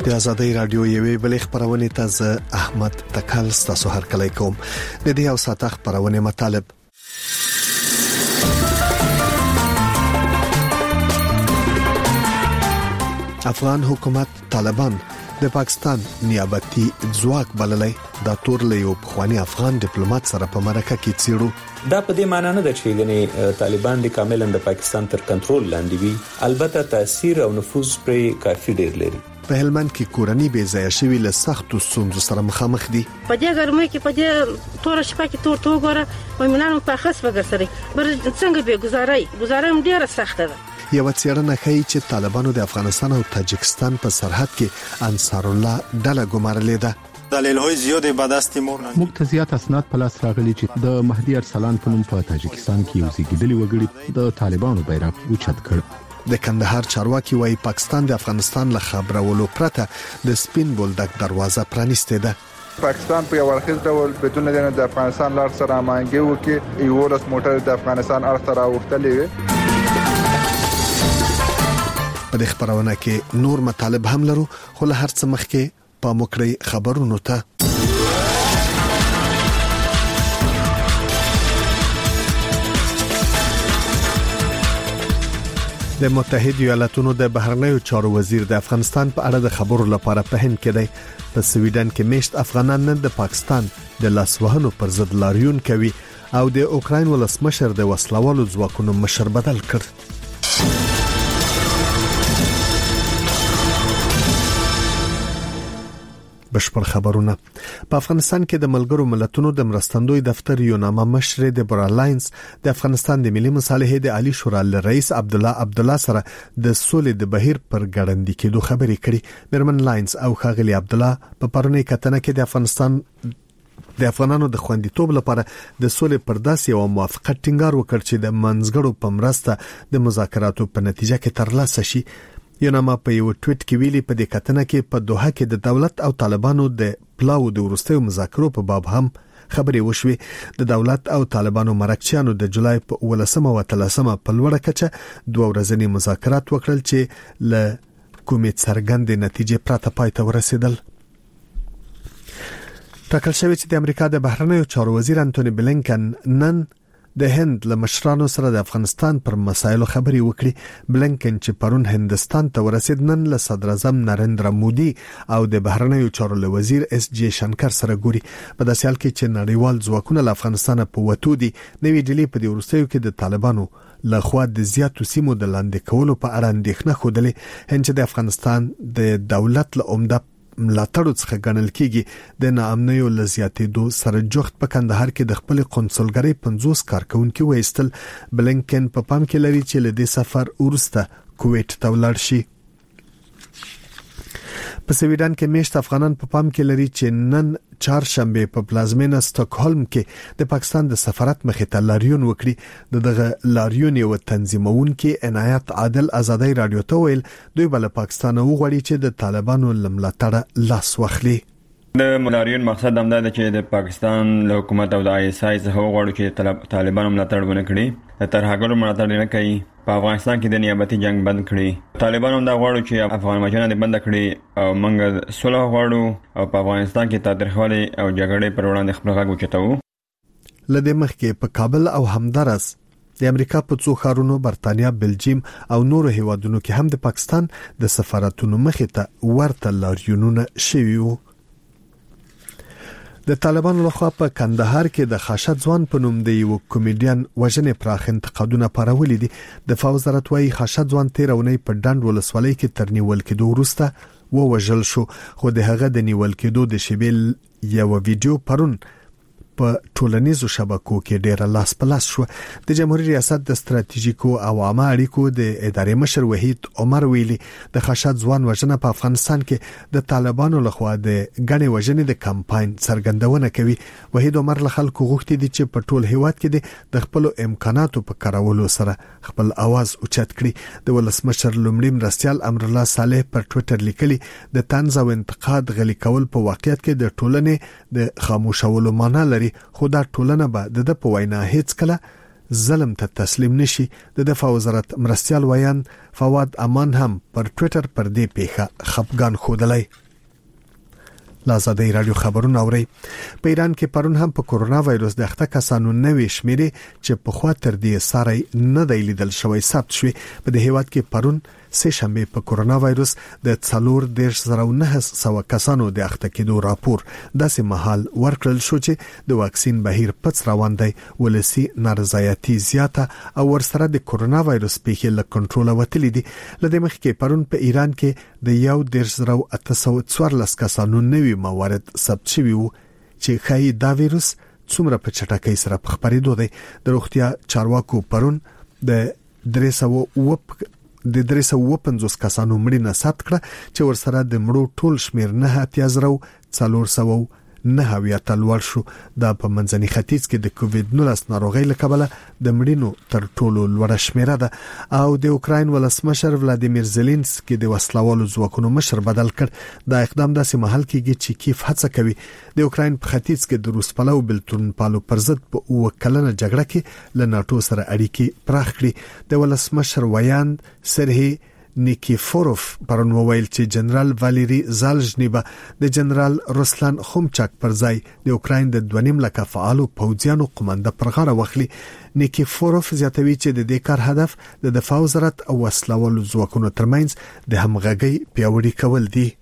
د آزادۍ رادیو یوې بلې خبرونه تازه احمد تکل تاسو هر کله کوم د دې او ساته خبرونه مطالب افغان حکومت طالبان د پاکستان نیابتي ځواک بللای دا تور له یو بخوانی افغان ډیپلوماټ سره په مرکه کې چیرو دا په دې معنی نه ده چې غني طالبان د کاملا د پاکستان تر کنټرول لاندې وي البته تاثیر او نفوذ پر کافي ډیر لري په هلمند کې کورنۍ بې ځای شوی له سختو ستونزو سره مخامخ دي په دې ګرمۍ کې په دې تور شپه کې تور توګره ومنانو په خاص وګرځري بر څنګه به گزارای ډیره سخته ده یو څېړنه کوي چې طالبانو د افغانستان او تاجکستان په سرحد کې انصار الله ډله ګمارلې ده دلیل‌های زیاتې بدست موږ ته زیات اسناد په لاس راغلي چې د مهدي ارسلان په نوم په تاجکستان کې یو ځګیدلی وګړي د طالبانو بیرغ اوچت کړ د کندهار چارواکي وايي پاکستان د افغانستان له خبرولو پرته د سپین بولدک دروازه پرانیسته ده پاکستان په ورخیز ډول بدون د افغانستان لار سره مانګي وکي یو لاس موټر د افغانستان اړخ ته راوړتلې په دې خبرونه کې نور مطالب هم لرو خو له هر څه مخکې په موکړی خبرونو ته د متحده ایالاتونو د بهرنیو چارو وزیر د افغانستان په اړه د خبرو لپاره په هند کې دی په سویډن کې میشت افغانان نن د پاکستان د لاسوهنو پر ضد لاریون کوي او د اوکراین ولسمشر د وسلوالو ځواکونو مشر بدل کړ بشپړ خبرونه په افغانستان کې د ملګرو ملتونو د مرستندوی دفتر یو نامه مشر د برالاینز د افغانستان د ملي مصالحې د عالی شورا رئیس عبدالله سره د سولې د بهیر پر ګړندې کېدو خبرې کړې مرمن لاینز او خاغلی عبدالله په پرونی کتنه کې د افغانانو د خوندیتوب لپاره د سولې پر داسې یو موافقت ټینګار وکړ چې د منځګړو په مرسته د مذاکراتو په نتیجه کې ترلاسه شي یونما په یو ټویټ کې ویلي په دې کتنه کې په دوحه کې د دولت او طالبانو د پلاو د ورستیو مذاکرو په باب هم خبرې وشوي د دولت او طالبانو مرکچیانو د جولای په 13 او 13 په لوړه کچه دوه ورځنی مذاکرات وکړل چې ل کومې څرګندې نتیجې پرته پای ته ورسېدل ټاکل شوی چې د امریکا د بهرنیو چارو وزیر انټونی بلینکن نن د هند له مشرانو سره د افغانستان پر مسایلو خبرې وکړي بلینکن چې پرون هندستان ته ورسید نن له صدر اعظم نریندرا مودي او د بهرنیو چارو وزیر اس جی شنکر سره ګوري په داسې حال کې چې نړیوال ځواکونه له افغانستان په وټو دي نوې ډیلی په دې ورستیو کې د طالبانو له خوا د زیاتو سیمو د لاندې کولو په اړه اندېښنه خوده هند چې د افغانستان د دولت له عمده ملاتړو څخه ګڼل کېږي د ناامنیو لزیاتېدو سره جوخت په کندهار کې د خپل قونسلګرۍ 50 کارکونکو وېستل بلینکن په پام کې لري چې له دې سفر وروسته کویت ته ولاړ شي په سویډن کې میشت افغانان په پام کې لري چې نن چهارشنبه په پلازمینه سټاکهولم کې د پاکستان د سفارت مخې ته لاریون وکړي دغه لاریون یو تنظیمون کې عنایت عادل آزادۍ رادیو ته ویل دوی بل پاکستان وغوړي چې د طالبانو لملاتړ لاس واخلي د ملاریون مقصد هم دا دی چې د پاکستان له حکومت او د آی اس آی څخه وغواړي چې طالبانو ملاتړ ونه کړي ترهګرو ملاتړ نه کوي په افغانستان کې د نیابتي جنگ بند کړي طالبانو هم دا غواړي چې افغان مجاهدین بند کړي او موږ صلح غواړو او په افغانستان کې تاریخوالي او جګړې پر وړاندې خپل غږ اوچتو لدې مخکې په کابل او همدارس د امریکا په څو ښارونو برتانیا بلجیم او نورو هیوادونو کې هم د پاکستان د سفارتونو مخې ته ورته لاریونونه شوي وو د طالبانو لخوا په کندهار کې د خاشد ځوان په نوم د یو کمیډین وژنې پراخ انتقادونه پارولې دي د وزارت وايي خاشد ځوان 13 اونۍ په ډند ولسوالۍ کې تر نیول کېدو وروسته وژل شو خو د هغه د نیول کېدو د شیبل یو ویډیو پرون په ټولنیزو شبکو کې ډېر لاس په لاس شو د جمهوریت ریاست د ستراتیژیکو او عامه اړیکو د ادارې مشر وحید عمر ویلي د خاشد ځوان وژنه په افغانستان کې د طالبانو لخوا د غنې وژنې د کمپاین څرګندونه کوي وحید عمر له خلکو غوښتي دي چې په ټول هیواد کې د خپل امکاناتو په کارولو سره خپل आवाज اوچت کړي د ولسمشر لومړي مرستيال امر الله صالح پر ټوئیټر لیکلي د طنز او انتقاد غلي کول په واقعیت کې د ټولنې د خاموشولو معنی لري خو دا ټولنه به د په وینا هیڅ کله ظلم ته تسلیم نشي. د دفاع وزارت مرستيال ویان فواد امان هم پر ټوئیټر پر دې پیښه خفګان ښودلی. لازادی رادیو خبرونه اوري. په ایران کې پرون هم په کورونا وایروس د اخته کسانو نوې شمیرې چې په خوا تر دې ساري نه دی لیدل شوی ثبت شوی. په دې هیواد کې پرون سه شنبه په کورونا وایروس د 4,900 کسانو د اخته کېدو راپور داسې مهال ورکړل شو چې د واکسین بهیر پڅ روان دی. ولسی نارضایتي زیاته او ورسره د کورونا وایروس پیښې له کنټرول وتلې دي. لدې مخ کې پرون په ایران کې د 1,814 کسانو نوې موارد ثبت شوي وو چې ښایي دا وایروس څومره په چټکۍ سره په خپرېدو دی. د روغتیا چارواکو پرون د 350 کسانو مړینه ثبت کړه چې ورسره د مړو ټول شمیر 9,409 تلوار شو. دا په منځني ختیځ کې د کووید-19 ناروغۍ له کبله د مړینو تر ټولو لوړه شمیره ده. او د اوکراین ولسمشر ولادیمیر زيلنسکي د وسلوالو ځواکونو مشر بدل کړ. دا اقدام داسې مهال کېږي چې کیف هڅه کوي د اوکراین په ختیځ کې د روس پلو بلتون پالو پر ضد په وکلنه جګړه کې له ناتو سره اړیکې پراخ کړي. د ولسمشر ویان سرهی نیکیفوروف پرون وویل چې جنرال واليري زالژنیبا د جنرال روسلان خومچاک پر ځای د اوکراین د 2.5 لک فعالو پوځیانو قومنده پر غاړه واخلي. نیکیفوروف زیاتوي چې د دې کار هدف د دفاع وزارت او وسلوالو ځواکونو ترمنځ د همغږۍ پیاوړي کول دي.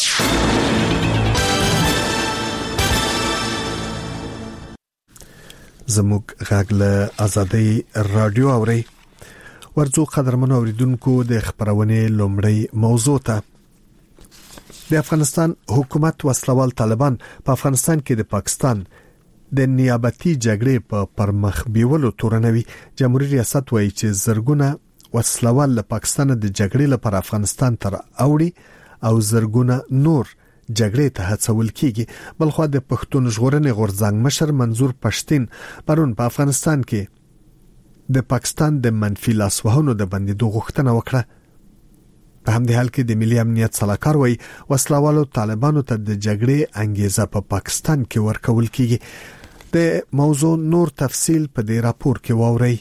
زموږ غږ له آزادۍ رادیو اوري. ورځو قدرمنو اوریدونکو د خبرونه لومړی موضوع ته. د افغانستان حکومت وسلوال طالبان په افغانستان کې د پاکستان د نیابتي جګړې په پرمخ بیولو تورنوي. جمهوریت ریاست وایي چې زرګونه وسلوال له پاکستان د جګړې لپاره افغانستان ته اوړي او زرګونه نور جګړې ته هڅول کیږي. بلخو د پښتون ژغورنې غورځنګ مشر منظور پښتين پرون په افغانستان کې د پاکستان د منفي لاسوهنو د بندیدو غوښتنه وکړه. په همدې حال کې د ملي امنیت صلاحکار وایي وسلوالو طالبانو ته د جګړې انګیزه په پاکستان کې ورکول کیږي. د موضوع نور تفصیل په دې راپور کې واورئ.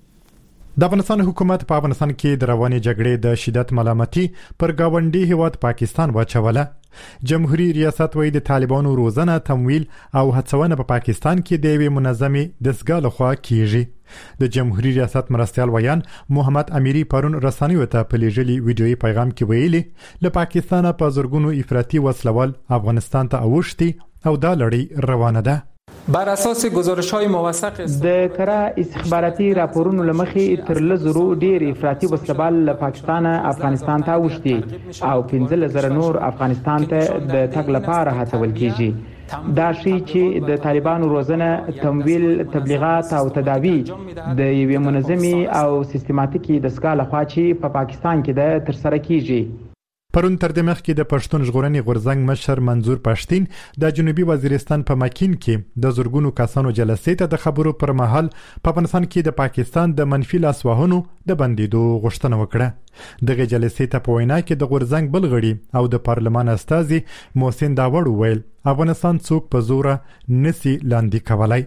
د افغانستان حکومت په افغانستان کې د رواني جګړې د شدت ملامتي پر گاونډي هیواد پاکستان واچوله. جمهوریت ریاست وایي د طالبانو روزنه تمویل او هڅونه په پاکستان کې د یوې منظمې دستګاه لخوا کیږي. د جمهوریت ریاست مرستيال ویان محمد امیری پرون رسنیو ته په لېږلي ویډیويي پیغام کې ویلي له پاکستانه په زورګونو افراطي وسلوال افغانستان ته اوښتي او دا لړۍ روانه ده. بر اساس گزارش‌های موثق د کره استخباراتي راپورونو لمخې تر لزرو ډېر افراطي وسلوال له پاکستان افغانستان ته اوښتي او 15,000 نور افغانستان ته د تګ لپاره هڅول کیږي. دا شی چې د طالبانو روزنه تمویل تبلیغات او تداوی د یوې منظمې او سیستماتیکي دستګاه لخوا چې په پاکستان کې د تر سره کیږي. پرون تر دې مخکې د پښتون ژغورنې غورځنګ مشر منظور پښتين د جنوبي وزیرستان په مکین کې د زورګونو کسانو جلسې ته د خبرو پر مهال په افغانستان کې د پاکستان د منفي لاسوهنو د بندیدو غوښتنه وکړه. دغه جلسې ته په وینا کې د غورځنګ بلغړي او د پارلمان استازي محسن داوړ ویل افغانستان څوک په زور نسی لاندې کولای.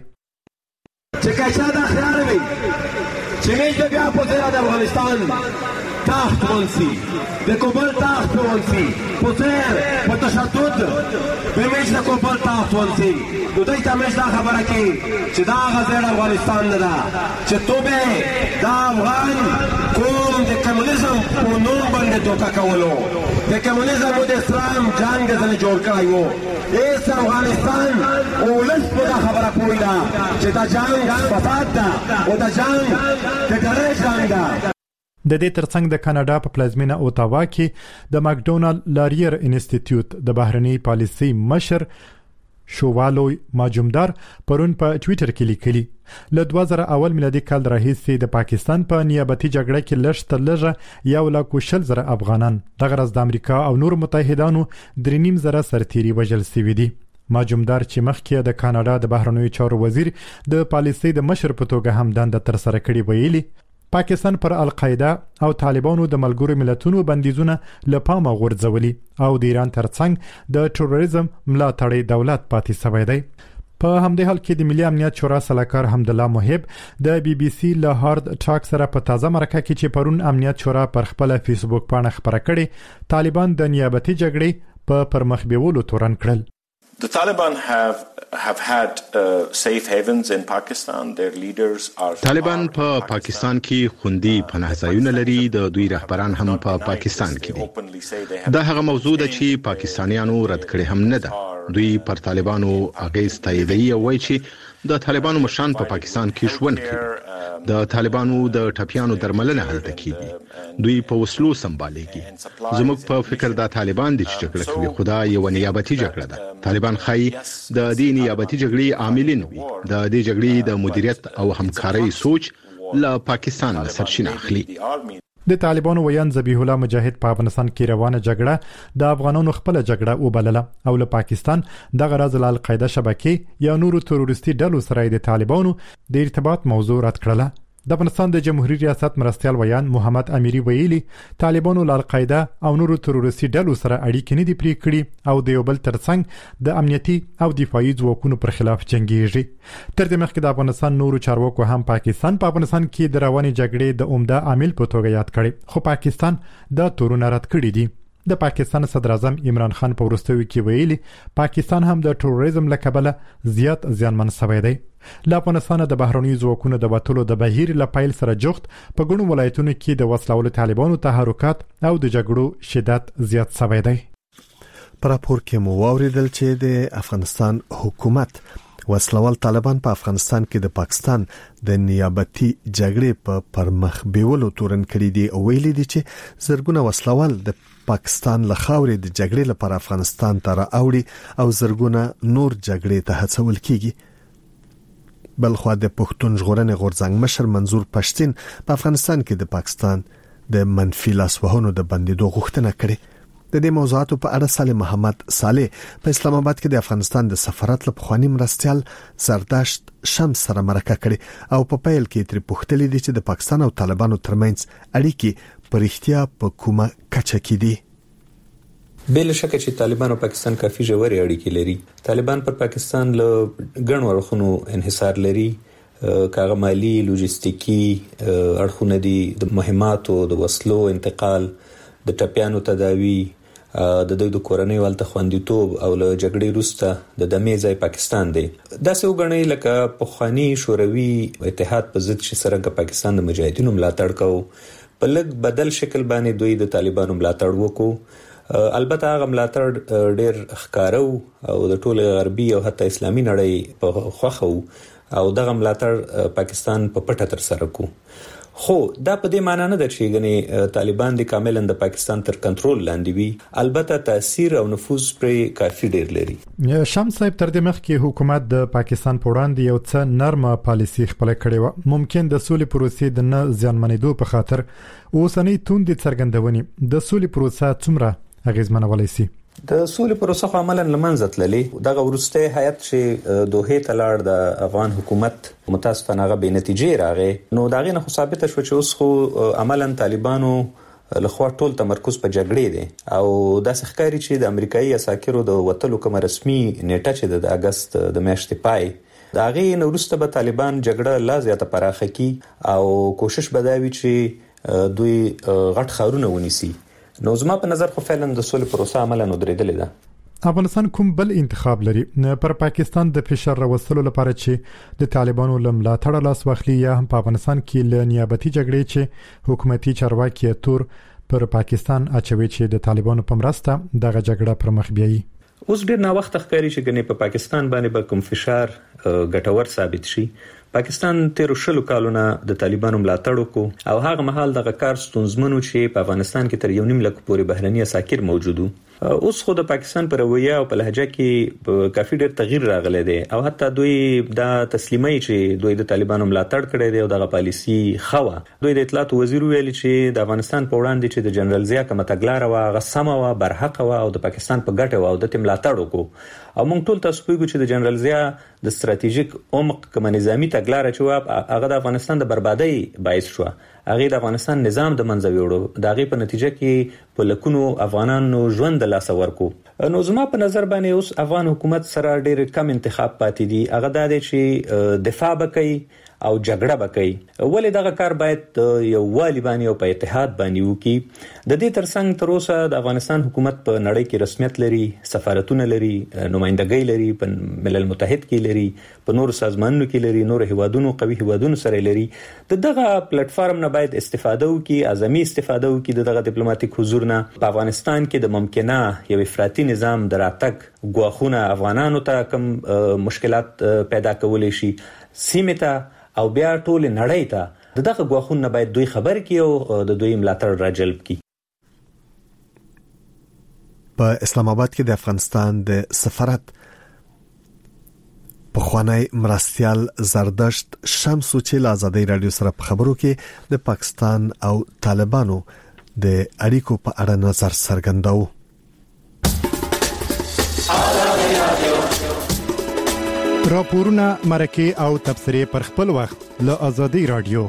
چې کچا دا خیال وي چې موږ بیا په ځای د افغانستان تحت ونسي د کوبل تحت ونسي پوتر په تشدد به موږ د کوبل تحت ونسي نو دای ته موږ دا خبره کوي چې دا غزل افغانستان نه ده چې توبه دا افغان کوم د کمونیزم په نوم باندې دوکا کولو د کمونیزم او د اسلام جنگ ځنه جوړ کړی وو. ایس افغانستان اولس په دا خبره پوهیده چې دا جنگ فساد ده او دا جنگ د ډېرې جنگ ده. د دې ترڅنګ د کاناډا په پلازمینه اوتاوا کې د ماکډونالډ لاریر انسټیټیوټ د بهرنی پالیسي مشر شووالوی ماجومدار پرون په ټوئیټر کې لیکلي له 2000 اول میلادي کال راهیسې د پاکستان په نیابتي جګړه کې لږ تر لږه 1,000 افغانان د غرض د امریکا او نور متحدانو 3.5 سرتیري وژل شوي دي. ماجومدار چې مخکې د کاناډا د بهرنیو چارو وزیر د پالیسي د مشر په توګه هم دنده تر سره کړې ویلي پاکستان پر القاعده او طالبانو د ملګرو ملتونو بندیزونه لپاره غورځولي او د ایران ترڅنګ د تروریزم ملاتړی دولت پاتې شوی دی. په همدې حال کې د ملي امنیت شورا سلاکار حمدالله محب د بي بي سي له هارد ټاک سره په تازه مرکه کې چې پرون امنیت شورا پر خپل فیسبوک باندې خبره کړې طالبان د نیابتي جګړې په پرمخ بیولو تورن کړل. The Taliban have had safe havens in Pakistan. Their leaders are طالبان په پاکستان کې خوندي پناهځایونه لري. د دوی رهبران هم په پاکستان کې دي. دا هغه موضوع ده چې پاکستانیانو رد کړي هم نه ده. دوی پر طالبانو اغیز تاییدوي او وایي چې د طالبانو مشران په پاکستان کې ژوند کوي. د طالبانو د ټپیانو درملنه هلته کیږي. دوی په وسلو سمبالېږي. زموږ په فکر دا طالبان دي چې جګړه کوي. خدا یو نیابتي جګړه ده. طالبان خای د دې نیابتي جګړې عاملین وي. د دې جګړې د مدیریت او همکارۍ سوچ له پاکستان سرچینه اخلي. د طالبانو ویان ذبیح الله مجاهد په افغانستان کې روانه جګړه د افغانانو خپل جګړه وبلله او له پاکستان د غرض له القاعده شبکې یا نورو تروریستي ډلو سره د طالبانو د ارتباط موضوع رد کړله. د افغانستان د جمهوریت ریاست مرستيال ویان محمد امیری ویلي طالبانو له القاعده او نورو تروریستي ډلو سره اړیکې نه دي پرې کړې او د یو بل ترڅنګ د امنیتي او دفاعي ځواکونو پر خلاف جنگيږي. تر دې مخکې د افغانستان نورو چارواکو هم پاکستان په افغانستان کې د رواني جګړې د عمده عامل په توګه یاد کړي خو پاکستان دا تورونه رد کړی دي. د پاکستان صدر اعظم عمران خان په وروستیو کې ویلي پاکستان هم د ټوریزم له کبله زیات زیانمن شوی دی. له افغانستان د بهرنیو ځواکونو د وټولو د بهیر له پایل سره جوخت په ګڼو ولایتونو کې د وسلوال طالبانو تحرکات او د جګړو شدت زیات شوی دی. پر راپور کې مو واوریدل چې د افغانستان حکومت وسلوال طالبان په افغانستان کې د پاکستان د نیابتي جګړې په پرمخ بیولو تورن کړی دی او ویلي دي چې زرګونه وسلوال د پاکستان له خاورې د جګړې لپاره افغانستان ته راوړي او زرګونه نور جګړې ته هڅول کیږي. بلخو د پښتون ژغورنې غورځنګ مشر منظور پښتين په افغانستان کې د پاکستان د منفي لاسوهنو د بندیدو غوښتنه کړې. د دې موضوعاتو په اړه صالح محمد صالح په اسلام آباد کې د افغانستان د سفارت له پخوانی مرستيال زرداشت شمس سره مرکه کړې او په پیل کې تر پوښتلې دي چې د پاکستان او طالبانو ترمنځ اړیکې په اړتیا په کومه کچه کې دي. بل شک چې طالبان او پاکستان کافي ژورې اړیکې لري. طالبان پر پاکستان له ګڼو اړخونو انحصار لري. کاغه مالی لوجستیکی اړخونه دي د مهماتو د وسلو انتقال د ټپیانو تداوی د دوی د کورنۍ والته خوندیتوب او له جګړې وروسته د دمې ځای پاکستان دی. دا څه وګڼي لکه پخوانی شوروي اتحاد په ضد چې سره پاکستان د مجاهدینو ملاتړ کوي په لږ بدل شکل باندې دوی د طالبانو ملاتړ وکړو. البته هغه ملاتړ ډېر ښکارو او د ټول غربي او حتی اسلامي نړۍ په خوخو او دغه ملاتړ پاکستان په پټه تر سره کو. خو دا په دې معنی نه ده چې غني طالبان د کاملا د پاکستان تر کنټرول لاندې وي. البته تاثیر او نفوذ پر کافي ډیر لري. شمس صاحب تر دې مخکې حکومت د پاکستان په وړاندې یو څه نرمه پالیسي خپل کړې و. ممکن د سولې پروسې د نه ځانمنېدو په خاطر اوسنۍ توندې څرګندونې د سولې پروسه څومره اغیزمنه ولای شي؟ د سولې پروسه عملاً لمنځه تللې. دغه ورسته هیات چې دوه ته لاړ د افغان حکومت متاسفانه هغه به نتیجې راغې. نو داغه نه ثابت شو چې اوس خو عملاً طالبانو لخوا ټول تمرکز په جګړې دي او د ښکاری چې د امریکایي اساکرو د وټلو کوم رسمي نیټه چې د اگست د میاشتې پای داغه نو ورسته به طالبان جګړه لا زیاته پراخه کی او کوشش بداوي چې دوی غټ خارونه ونیسي. نو زما په نظر خو فعلا د سولې پروسه عملاً ودرېدلې ده. افغانستان کوم بل انتخاب لري پر پاکستان د فشار راوستلو لپاره چې د طالبانو لملاتړ لاس واخلي یا هم په افغانستان کې ل نیابتي جګړې چې حکومتي چارواکي تور پر پاکستان اچوي چې د طالبانو په مرسته دغه جګړه پر مخ بیایي. اوس ډیر نا وخت ښکاری چې غني په پاکستان باندې به کوم فشار ګټور ثابت شي. پاکستان 13 کالونه د طالبانو ملاتړ وکړو او هغه مهال دغه کار ستونزمنو چې په افغانستان کې تر 1.5 لک پورې بهرني اساکر موجودو. اوس خو د پاکستان پر رویه او په لهجه کې کافي ډېر تغییر راغلی دی او حتی دوی دا تسلیمي چې دوی د طالبانو ملاتړ کړی دی او دغه پالیسی خوا. دوی د اطلاعات وزیر ویلي چې د افغانستان په وړاندې چې د جنرال ضیاء کومه تګلاره وا غسمه وا برحق وا او د پاکستان په ګټه وا او د ملاتړ وکړو او موږ ټول تاسو پیګو چې د جنرال ضیاء د ستراتیژیک عمق کوم نظامی تګلارې چې هغه د افغانستان د بربادۍ باعث شو. هغه د افغانستان نظام د منځ وړو، د هغه په نتیجه کې په لکونو افغانانو ژوند د لاس ورکو. نو زما په نظر باندې اوس افغان حکومت سره ډېر کم انتخاب پاتې دي. هغه د دې چې دفاع وکړي او جګړه وکړي. ولې دغه کار باید یو والی باندې او په اتحاد باندې وکړي. د دې ترڅنګ تر اوسه د افغانستان حکومت په نړۍ کې رسمیت لري، سفارتونه لري، نمائندګۍ لري، په ملل متحد کې لري، په نورو سازمانونو کې لري، نور هیوادونو قوي هیوادونو سره لري. دغه پلیټ فارم نه باید استفاده وکړي، اعظمي استفاده وکړي دغه ډیپلوماټیک حضور نه. په افغانستان کې د ممکنه یو افراطي نظام دراتک غواخونه افغانانو ته کوم مشکلات پیدا کولای شي سیمه ته او بیا ټول نړۍ ته دغه غواخونه باید دوی خبر کړي او د دوی ملاتړ راجلب کړي. په اسلام آباد کې د افغانستان د سفارت پخوانی مرستیال زردشت شمسو چې له آزادۍ رادیو سره په خبرو کې د پاکستان او طالبانو د اړیکو په اړه نظر څرګنداوه. راپورونه مرکه او تبصره پر خپل وخت له آزادۍ رادیو.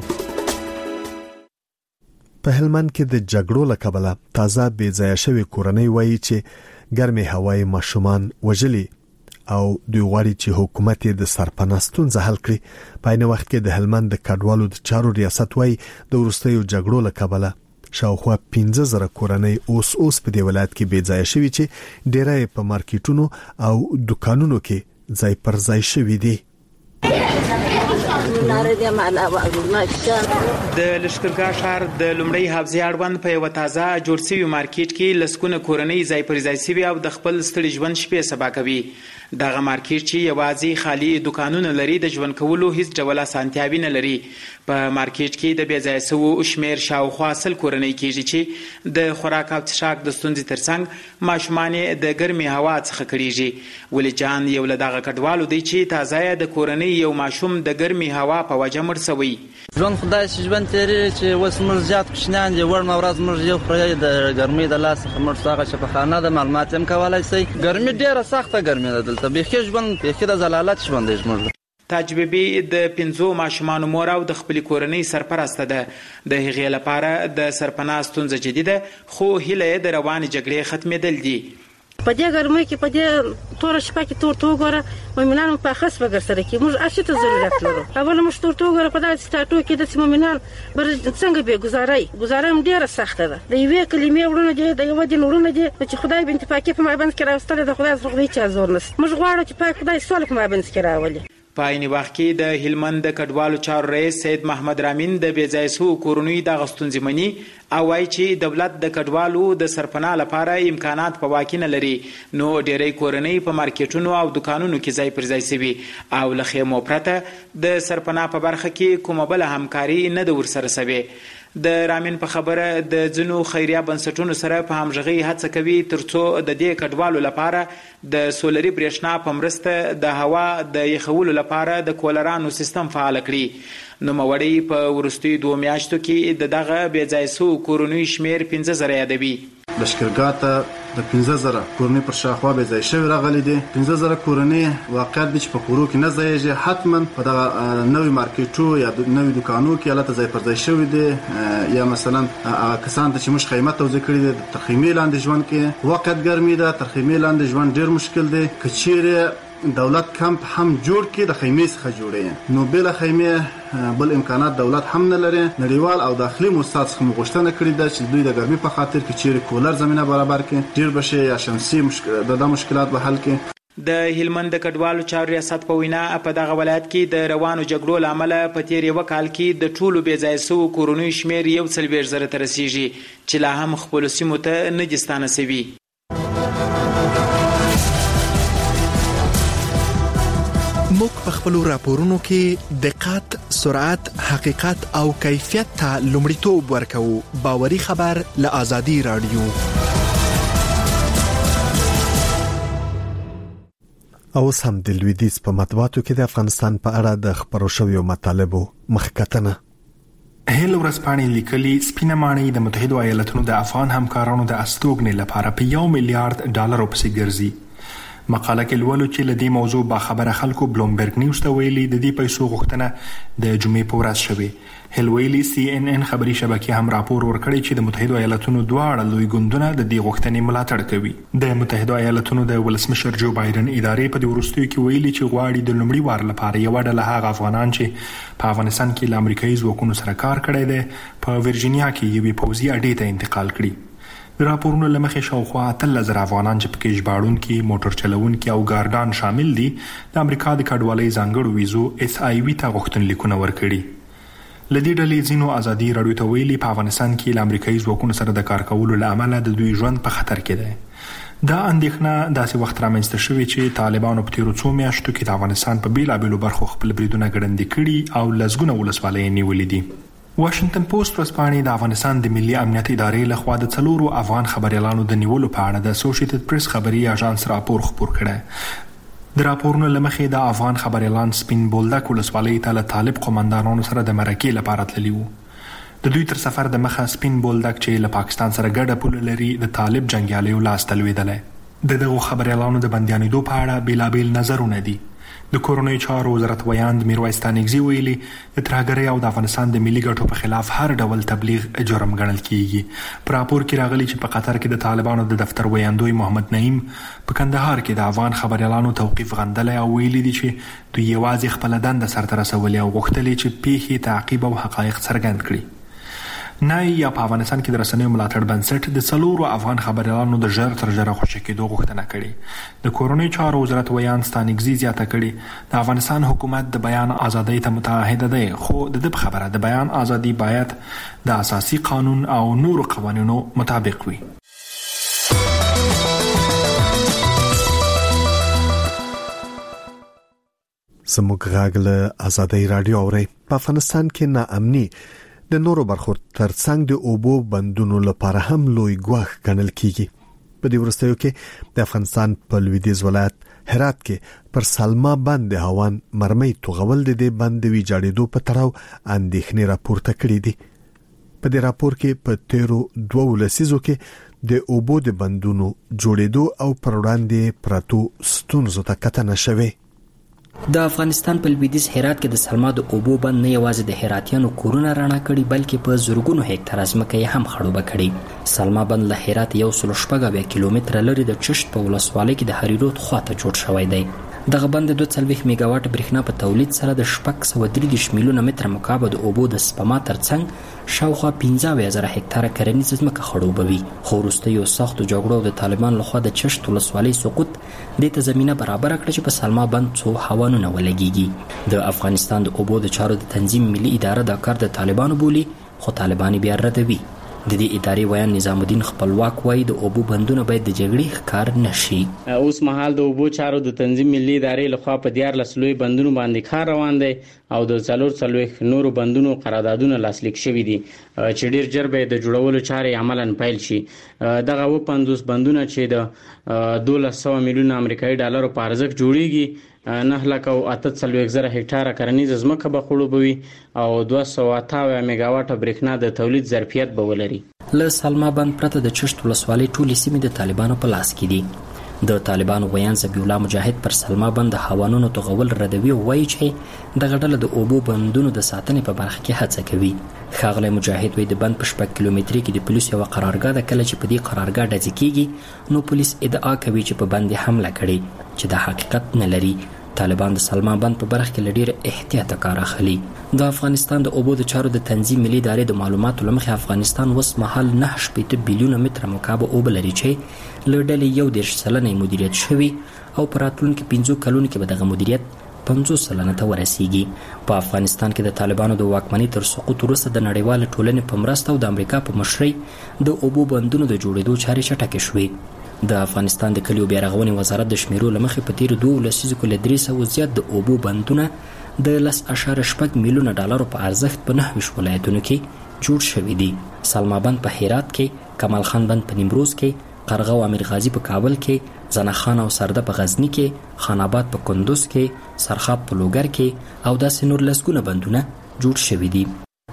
په هلمند کې د جګړو له کبله تازه بې ځای شوی کورنۍ وایي چې ګرمي هوای ماشومان وژلي او دوی غواړي چې حکومت د سرپناستون حل کړي. په عین وخت کې د هلمند د کډوالو د چارو ریاست وایي د وروستیو جګړو له کبله شاوخوا 15,000 کورنۍ اوس په دې ولایت کې بې ځای شوی چې ډیری په مارکیټونو او دکانونو کې ځای پر ځای شوی دي. د لشکرګاه ښار د لومړی حافظي اړوند په یو تازه جوړ شوی مارکیټ کې لسکونه کورنۍ ځای پر ځای شوی او د خپل ستړي ژوند شپې سبا کوي. دغه مارکیټ چې یوازې خالی دکانونه لري د ژوند کولو هیڅ ډول اسانتیاوي نه لري. په مارکیټ کې د بې ځای شوو شمیر شاوخوا 100 کورنۍ کېږي چې د خوراک او څښاک د ستونزې ترڅنګ ماشومان د ګرمي هوا څخه کړيږي. ولې جان یو له دغه کډوالو دی چې تازه د کورنۍ یو ماشوم د ګرمي هوا په وجه مړ شوی. ژوند خدای چې ژوند تیری چې وس موږ زیات کوشنان دي ورنه ورځ موږ یو پرې د ګرمي د لاس موږ څنګه چې په خانه د معلومات هم کولای شي. ګرمي ډیره سخته ګرمي ده دلته بيخي ژوند بيخي د زلالت ژوند دی موږ. تجربه د 15 ماشومان مور او د خپل کورنۍ سرپرسته ده. د هغې لپاره د سرپناه ستونزه جديده خو هیله د روان جګړې ختمېدل دي. په دې ګرمۍ کې په دې تور شپه کې تور توګره مومنان په خاص وګر سره کې موږ اصلي ضرورت لرو. اول موږ تور توګره په دې سټاټو کې د مومنان بر څنګه به گزارای ډیره سخته ده. د یوې کلمې ورونه دي د یو دین ورونه دي چې خدای بنت پاکي په مابند کې راوستل د خدای زغوي چا زور نس. موږ غواړو چې پاک خدای سوال په مابند کې راولي. په عین وخت کې د هلمند د کډوالو چارو رئیس سید محمد رامین د بې ځای شوو کورنیو د غستونځ منی او وايي چې دولت د کډوالو د سرپناه لپاره امکانات په واکینه لري. نو ډېری کورنۍ په مارکیټونو او دکانونو کې ځای پر ځای سوي او له خیمو پرته د سرپناه په برخه کې کومه بل همکاري نه د ورسره سوي. د رامین په خبره د ځنو خیریه بنسټونو سره په همغږي هڅه کوي ترڅو د دې کډوالو لپاره د سولري برېښنا په مرسته د هوا د یخولو لپاره د کولرانو سیستم فعال کړي. نو موړی په ورستي 2 میاشتو کې دغه بې ځای شوو کورنیو شمیر 15,000 یادوي. لشکرګاه ته د 15,000 کورنۍ پر شاخوا بې ځای شوي راغلي دي. 15,000 کورنۍ واقعیت دي چې په کورو کې نه ځایږي. حتما په دغه نوې مارکیټو یا نوې دکانو کې هلته ځای پر ځای شوي دي. یا مثلا کسان ته چې موږ خیمه توزیع کړي دي تر خیمې لاندې ژوند کې واقعیت ګرمي ده. تر خیمې لاندې ژوند ډېر مشکل دی. که چیرې دولت کمپ هم جوړ کړي د خیمې څخه جوړي نو بل خیمې بل امکانات دولت هم نه لري. نړیوال او داخلي موسسات څخه مغوښتنه کړې ده چې دوی د ګرمي په خاطر کې چیرې کولر زمينه برابر کړي ډیر بشي یا شمسي د مشکلات به حل کړي. د هلمند د کډوالو چارو ریاست په وینا په دغه ولایت کې د روانو جګړو لامل په تیر یو کال کې د ټولو بې ځای شوو کورنیو شمیر 1,000 ته رسیږي چې لا هم خپل سیمو ته نه دي ستانه سوي. موږ په خپل راپورونو کې دقت، سرعت، حقیقت او کیفیت ته لومړیتوب ورکوو. باوري خبر له آزادۍ رادیو. اوس هم د لویدیځ په مطبوعاتو کې د افغانستان په اړه د خبرو شویو مطالبو مخکتنه. هیل ورځپاڼې لیکلي سپینه ماڼۍ د متحده ایالاتونو د افغان همکارانو د استوګنې لپاره په $1 میلیارډ پسې ګرځي. مقاله کې لولو چې لدې موضوع با خبره خلکو بلومبرګ نیوز ته ویلي د دې پیسو غوښتنه د جمعې په ورځ شوې. هیل ویلي CNN خبري شبکې هم راپور ورکړی چې د متحده ایالاتونو دواړه لوی ګوندونه د دې غوښتنې ملاتړ کوي. د متحده ایالاتونو د ولسمشر جو بایدن ادارې په دې وروستیو کې ویلي چې غواړي د لومړي وار لپاره یو ډله هغه افغانان چې په افغانستان کې له امریکایي ځواکونو سره کار کړی دی په ورجینیا کې یوې پوځي اډې ته انتقال کړي. د راپورونو له مخې شاوخوا 13,000 افغانان چې پکې ژباړونکي، موټر چلوونکي او ګارډان شامل دي د امریکا د کډوالۍ ځانګړو ویزو SIV ته غوښتنلیکونه ورکړي. لدې ډلې ځینو ازادي راډیو ته ویلي په افغانستان کې له امریکایي ځواکونو سره د کار کولو له امله د دوی ژوند په خطر کې دی. دا اندېښنه داسې وخت رامنځته شوې چې طالبانو په تیرو څو میاشتو کې د افغانستان په بیلابیلو برخو خپل بریدونه ګړندي کړي او لسګونه ولسوالۍ نیولې دي. واشنگټن پوسټ ورځپاڼې د افغانستان د ملي امنیت ادارې لخوا د 4 افغان خبريالانو د نیولو په اړه د اسوسییټډ پریس خبري اژانس راپور خپور کړی. د راپورونو له مخې د افغان خبريالان سپین بولدک ولسوالۍ ته له طالب قومندانانو سره د مرکې لپاره تللي وو. د دوی تر سفر د مخه سپین بولدک چې له پاکستان سره ګډه پوله لري د طالب جنگیالیو لاس ته لوېدلی. دغه خبريالانو د بندیانېدو په اړه بیلابیل نظرونه دي. د کورونی چارو وزارت ویاند میرویس تانګزی ویلي د ترهګرۍ او د افغانستان د ملي ګټو په خلاف هر ډول تبلیغ جرم ګڼل کیږي. په راپور کې راغلي چې په قطر کې د طالبانو د دفتر ویاندوی محمد نعیم په کندهار کې د افغان خبريالانو توقیف غندلی او ویلي دي چې دوی یوازې خپل دنده سرته رسولې او غوښتلې چې پیښې تعقیب او حقایق څرګند کړي. نای یا په افغانستان کې د رسنیو ملاتړ بنسټ د 4 افغان خبريالانو د ژر تر ژره خوشی کېدو غوښتنه کړې. د کورونی چارو وزارت ویاند ستانګزی زیاته کړې د افغانستان حکومت د بیان ازادۍ ته متعهد دی، خو د خبره د بیان ازادي باید د اساسي قانون او نورو قوانینو مطابق وي. زموږ غږ له ازادۍ رادیو اوري. په افغانستان کې ناامني د نورو برخو ترڅنګ د اوبو بندونو لپاره هم لوی ګواښ ګڼل کیږي. په دې وروستیو کې د افغانستان په لویدیځ ولایت هرات کې پر سلما بند د هوان مرمۍ توغول د دې بند د ویجاړېدو په تړاو اندېښنې راپورته کړې دي. په دې راپور کې په تیرو 2 لسیزو کې د اوبو د بندونو جوړېدو او پر وړاندې پراتو ستونزو ته کتنه شوې. د افغانستان په لویدیځ هرات کې د سلما د اوبو بند نه یوازې د هراتیانو کورونه رڼا کړي بلکې په زورګونو هکټار ځمکه یې هم خړوبه کړي. سلما بند له هرات 116 کیلومتره لري د چشت په ولسوالۍ کې د هریرود خواته جوړ شوی دی. دغه بند 240 میگاواټ برېښنا په تولید سره د 633 میلیونه متر مکعب د اوبو د سپما ترڅنګ شاوخوا 15,000 هکټار کرنیزه ځمکه خړوبوي. خو وروسته یو سخت جګړو د طالبان لخوا د چشت ولسوالۍ سقوط د ته زمينه برابر کړ چې په سلما بند څو هوانونه ولګيږي. د افغانستان د اوبو د چارو د تنظیم ملي اداره دا کار د طالبانو بولي، خو طالبان بیا ردوي. د دې ادارې ویان نظام الدین خپلواک وایي د اوبو بندونه باید د جګړې ښکار نشي. اوس مهال د اوبو چارو د تنظیم ملي ادارې لخوا په 14 لوی بندونو باندې کار روان دی او د 4 نورو بندونو قراردادونه لاسلیک شوي دي چې ډیر ژر به د جوړولو چارې عملاً پیل شي. دغه 50 بندونه چې د 1200 میلیون امریکایي ډالرو په ارزښت جوړیږي 9,48,000 هکټار کرنیزه ځمکه به خړوبوي او 258 میگاواټه برېښنا د تولید ظرفیت به ولري. له سلما بند پرته د چشت ولسوالۍ ټولې سیمې د طالبانو په لاس کې دي. د طالبانو ویان ذبیح الله مجاهد پر سلما بند هوانونو توغول ردوي او وایي چې دغه ډله د اوبو بندونو د ساتنې په برخه کې هڅه کوي. ښاغلی مجاهد وایي د بند په 6 کیلومتري کې د پولیس یو قرارګاه ده. کله چې په دې قرارګاه ډزې کیږي نو پولیس ادعا کوي چې په بند حمله کړي چې د حقیقت نه لري. طالبان د سلما بند په برخه کې لډیر احتیاط کار اخلي. د افغانستان د اوبو د چارو د تنظیم ملي ادارې د معلوماتو لمخې افغانستان وس مهال 9 بلیون متر مکعب اوبه لري چې لړډلې 1.1% مدیریت شوی او په راتلونکو 5 کلونو کې به دغه مدیریت 50% ته ورسیږي. په افغانستان کې د طالبانو د واکمنۍ تر سقوط وروسته د نړیوال ټولنې په مرسته او د امریکا په مشرۍ د اوبو بندونو د جوړېدو چارې چټکې شوې. د افغانستان د کلیو بیارغونې وزارت د شمیرو لمخې په تیر 2 لسیزو کې ل 300 زیات د اوبو بندونه د 10.8 میلیونه ډالرو په ارزښت په 9 ولایتونو کې جوړ شوي دي. سلما بند په هرات کې، کمال خان بند په نیمروز کې، قرغه او امیر غازی په کابل کې، زنخان او سرده په غزنی کې، خان آباد په کندوز کې، سرخاب په لوګر کې او داسې نور لسګونه بندونه جوړ شوي دي.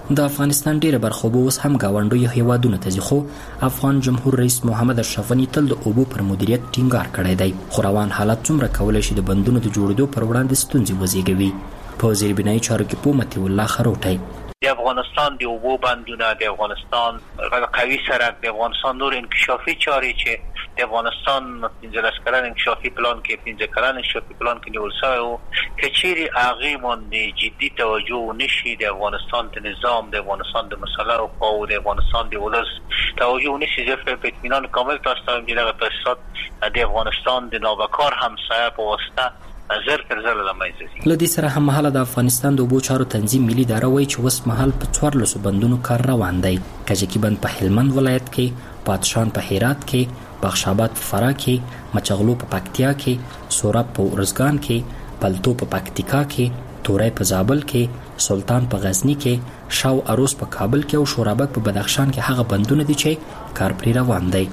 د افغانستان ډیره برخه اوس هم گاونډیو هیوادونو ته ځي، خو افغان جمهور رئیس محمد اشرف غني تل د اوبو پر مدیریت ټینګار کړی دی، خو روان حالات څومره کولی شي د بندونو د جوړېدو پر وړاندې ستونزې وزېږوي. په زیربنایي چارو کې په متي الله خروټی د افغانستان د اوبو بندونه، د افغانستان قوي سرک، د افغانستان نور انکشافي چارې چې د افغانستان 15 کلن انکشافي پلان کې 15 کلن انکشافي پلان کې نیول شوی و که چیرې هغې باندې جدي توجه ونشي، د افغانستان د نظام، د افغانستان د مسلو او د افغانستان د ولس توجه ونشي، زه په اطمینان کامل تاسو ته وایم چې دغه تاسیسات د افغانستان د نابکار همسایه په واسطه زر تر زر لمایځي. لدې سره هم مهاله د افغانستان د اوبو چارو تنظیم ملي اداره وایي چې اوس مهال په 14 بندونو کار روان دی. کجکي بند په هلمند ولایت کې، پادشان په هرات کې، بخشاباد په فراه کې، مچغلو په پکتیا کې، سوراب په ارزګان کې، پلتو په پکتیکا کې، تورای په زابل کې، سلطان په غزنی کې، شاو اروس په کابل کې او شورابک په بدخشان کې هغه بندونه دي چې کار پرې روان دی.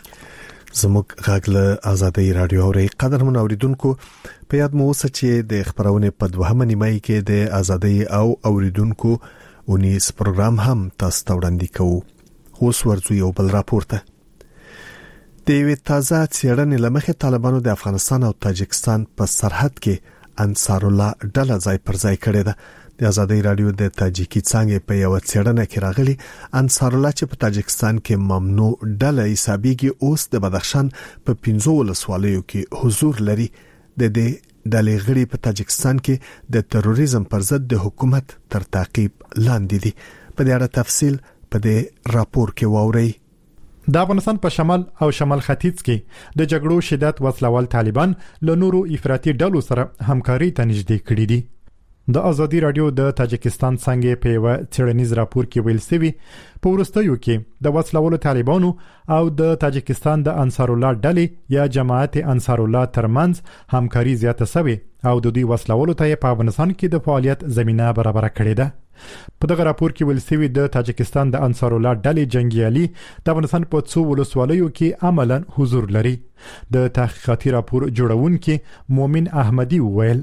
زموږ غاګله آزادۍ رادیو اوري قدرمن اوریدونکو، په یاد مو اوسه چې د خبرونه په 2 نیمه کې د آزادۍ او اوریدونکو اونیس پروګرام هم تاسو ته وړاندې کوو. اوس ورځو یو بل راپورته. د یوې تازه څېړنې لمخې طالبانو د افغانستان او تاجکستان په سرحد کې انصار الله ډله ځای پر ځای کړې ده. د آزادۍ رادیو د تاجیکی څنګه په یو څېړنه کې راغلي انصار الله چې په تاجکستان کې ممنوع ډله حسابيږي اوس د بدخشان په 15 ولسوالیو کې حضور لري. د دې ډلې غړي په تاجکستان کې د تروریزم پر ضد د حکومت تر تعقیب لاندې دي. په دې اړه تفصیل په دې راپور کې واوري. د افغانستان په شمال او شمال ختیځ کې د جګړو شدت وسلوال طالبان له نورو افراطي ډلو سره همکاري ته نږدې کړي دي. د آزادۍ رادیو د تاجکستان څنګه په یو څېړنیز راپور کې ویل شوی په ورستیو کې د وسلوالو طالبانو او د تاجکستان د انصار الله ډلې یا جماعت انصار الله ترمنځ همکاري زیاته شوی او د دوی وسلوالو ته په افغانستان کې د فعالیت زمينه برابر کړې ده. په دغه راپور کې ویل شوی د تاجکستان د انصار الله ډلې جنگیالي د افغانستان په څو ولسوالیو کې عملاً حضور لري. د تحقیقاتي راپور جوړونکي مومن احمدی وویل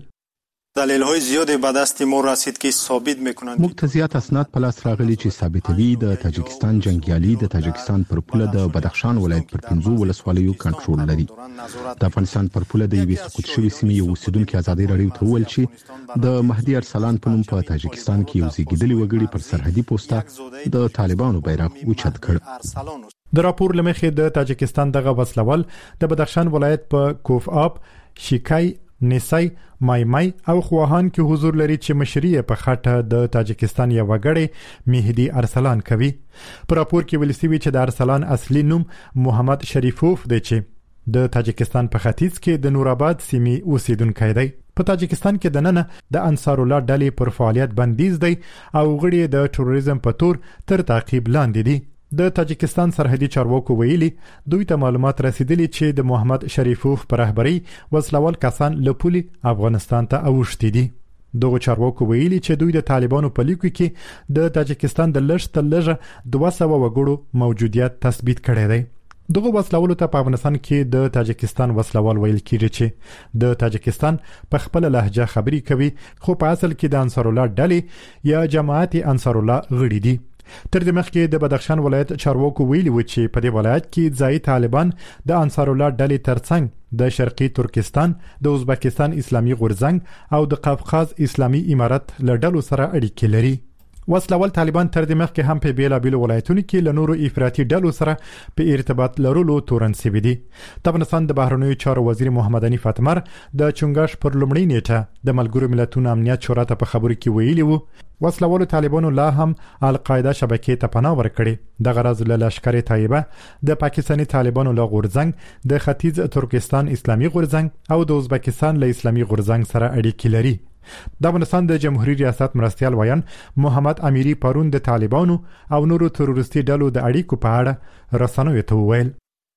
دلایل زیات به دست ما رسید که ثابت میکنند موږ ته زیات اسناد په لاس راغلي چې ثابتوي د تاجکستان جنگیالي د تاجکستان پر پوله د بدخشان ولایت پر 15 ولسوالیو کنټرول لري. د افغانستان پر پوله د یوې سقوط شوی سیمې یو اوسیدونکو آزادۍ رادیو ته ویل چې د مهدی ارسلان په نوم په تاجکستان کې یو زیږیدلي وګړي پر سرحدي پوسټه د طالبانو بیرغ اوچت کړ. د راپور لمخې د تاجکستان دغه وسلوال د بدخشان ولایت په کوف آب، شیکای، نسای، مای او خواهان کې حضور لري چې مشري په خاطه د تاجکستان یو وګړی مهدی ارسلان کوي. په راپور کې ویل شوی چې د ارسلان اصلي نوم محمد شریفوف دی چې د تاجکستان په ختیځ کې د نورآباد سیمې اوسیدونکی دی. په تاجکستان کې د نن د انصار الله ډلې پر فعالیت بندیز دی او غړي د تروریزم په تور تر تعقیب لاندې دي. د تاجکستان سرحدي چارواکو ویلي دوی ته معلومات رسیدلي چې د محمد شریفوف پر رهبری وسلوال کسان له پولي افغانستان ته اوښتي دي. دغه چارواکو ویلي چې دوی د طالبانو په لیکو کې د تاجکستان د لږ 200 وګړو موجودیت تثبیت کړی دی. دغه وسلوالو ته په افغانستان کې د تاجکستان وسلوال ویل کیږي چې د تاجکستان په خپل لهجه خبري کوي، خو په اصل کې د انصار الله ډلې یا جماعت انصار الله غړي دي. تر دې مخکې د بدخشان ولایت چارواکو ویلي و چې په دې ولایت کې ځای طالبان د انصار الله ډلې ترڅنګ د شرقي ترکستان، د ازبکستان اسلامي غورځنګ او د قفقاز اسلامي امارت له ډلو سره اړیکې لري. وسلوال طالبان تر دې مخکې هم په بیلابیلو ولایتونو کې له نورو افراطي ډلو سره په ارتباط لرلو تورن شوي دي. د افغانستان د بهرنیو چارو وزیر محمد حنیف اتمر د چنګاش پر لومړۍ نیټه د ملګرو ملتونو امنیت شورا ته په خبرو کې ویلي وو وسلوالو طالبانو لا هم القاعده شبکې ته پناه ورکړي. د غرض له لشکره طیبه د پاکستاني طالبانو له غورځنګ د ختیځ ترکستان اسلامي غورځنګ او د ازبکستان له اسلامي غورځنګ سره اړیکې لري. د افغانستان د جمهوریت ریاست مرستیال ویان محمد امیری پرون د طالبانو او نورو تروریستي ډلو د اړیکو په اړه رسنیو ته وویل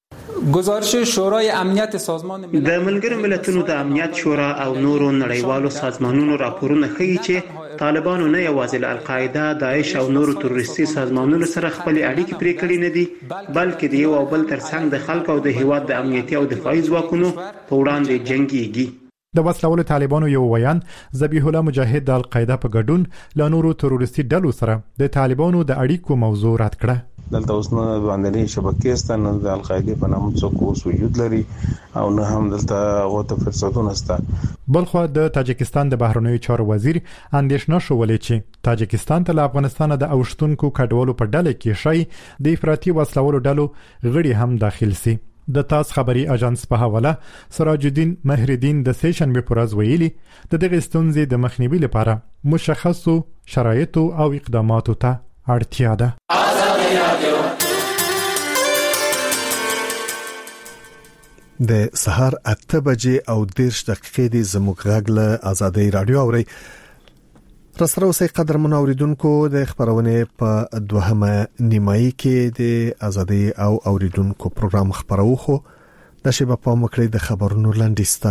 گزارش شورای امنیت سازمان ملل د ملګرو ملتونو د امنیت شورا او نورو نړیوالو سازمانونو راپورونه ښیي چې طالبانو نه یوازې له القاعده، داعش او نورو تروریستي سازمانونو سره خپل اړیکې پرې کړې نه دي، بلکې د یو او بل ترڅنګ د خلکو او د هیواد د امنیتي او دفاعي ځواکونو په وړاندې جنگيږي. د افغانستان د جمهوریت ریاست مرستیال ویان محمد امیری پرون د طالبانو او نورو تروریستي ډلو د اړیکو په اړه رسنیو ته وویل د وسلوالو طالبانو یو ویان ذبیح الله مجاهد د القاعده په ګډون له نورو تروریستي ډلو سره د طالبانو د اړیکو موضوع رد کړه. دلته اوس نه باندې شبکې ستن د القاعده په نامه څوک وجود لري او نه هم دلته غوته فرصتونه سته. بلخو د تاجکستان د بهرنیو چارو وزیر اندیشنه شولې چې تاجکستان ته له افغانستان د اوشتونکو کډوالو په ډله کې شي د افراطي وسلوالو ډلو غړي هم داخل سي. د تاس خبري اژانس په حواله سراج الدین مهردین د سیشن په پرز ویلي د دغه ستونزې د مخنیوي لپاره مشخصو شرایطو او اقداماتو ته اړتیا ده. د سهار 8 بجې او 10 دقیقې د زموږ غږ له آزادۍ رادیو اوري. رسره اوسې قدر منوریدونکو د خبرونه په دوهمه نیمایي کې د آزادۍ او اوریدونکو پروګرام خبرو خو د شی په مکړې د خبرونو لاندېسته.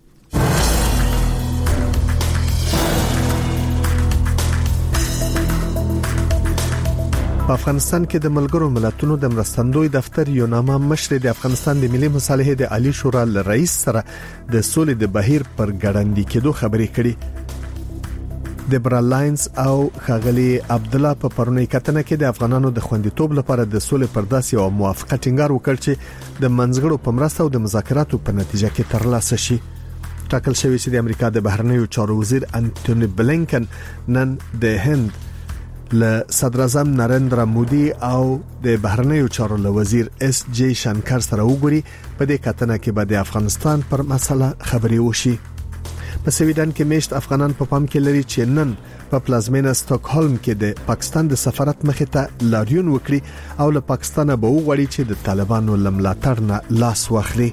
په افغانستان کې د ملګرو ملتونو د مرستندوی دفتر یو نامه مشر د افغانستان د ملي مصالحې د عالی شورا رئیس سره د سولې د بهیر پر ګړندې کېدو خبرې کړي. د برالاینز او خاغلی عبد الله په پرونی کتنه کې د افغانانو د خوندیتوب لپاره د سولې پرداسي او موافقه ټینګار وکړ چې د منځګړو په مرسته او د مذاکراتو په نتیجه کې ترلاسه شي. ټاکل شوی چې د امریکا د بهرنیو چارو وزیر انټونی بلینکن نن د هند له صدر اعظم نریندرا مودي او د بهرنیو چارو له وزیر اس جی شانکر سره وګوري. په دې کتنه کې به د افغانستان پر مسله خبري وشي. په سویډن کې میشت افغانان په پام کې لري چې نن په پلازمینه سټاکهولم کې د پاکستان د سفارت مخې ته لاریون وکړي او له پاکستانه به وغواړي چې د طالبانو لملاتړ نه لاس واخلي.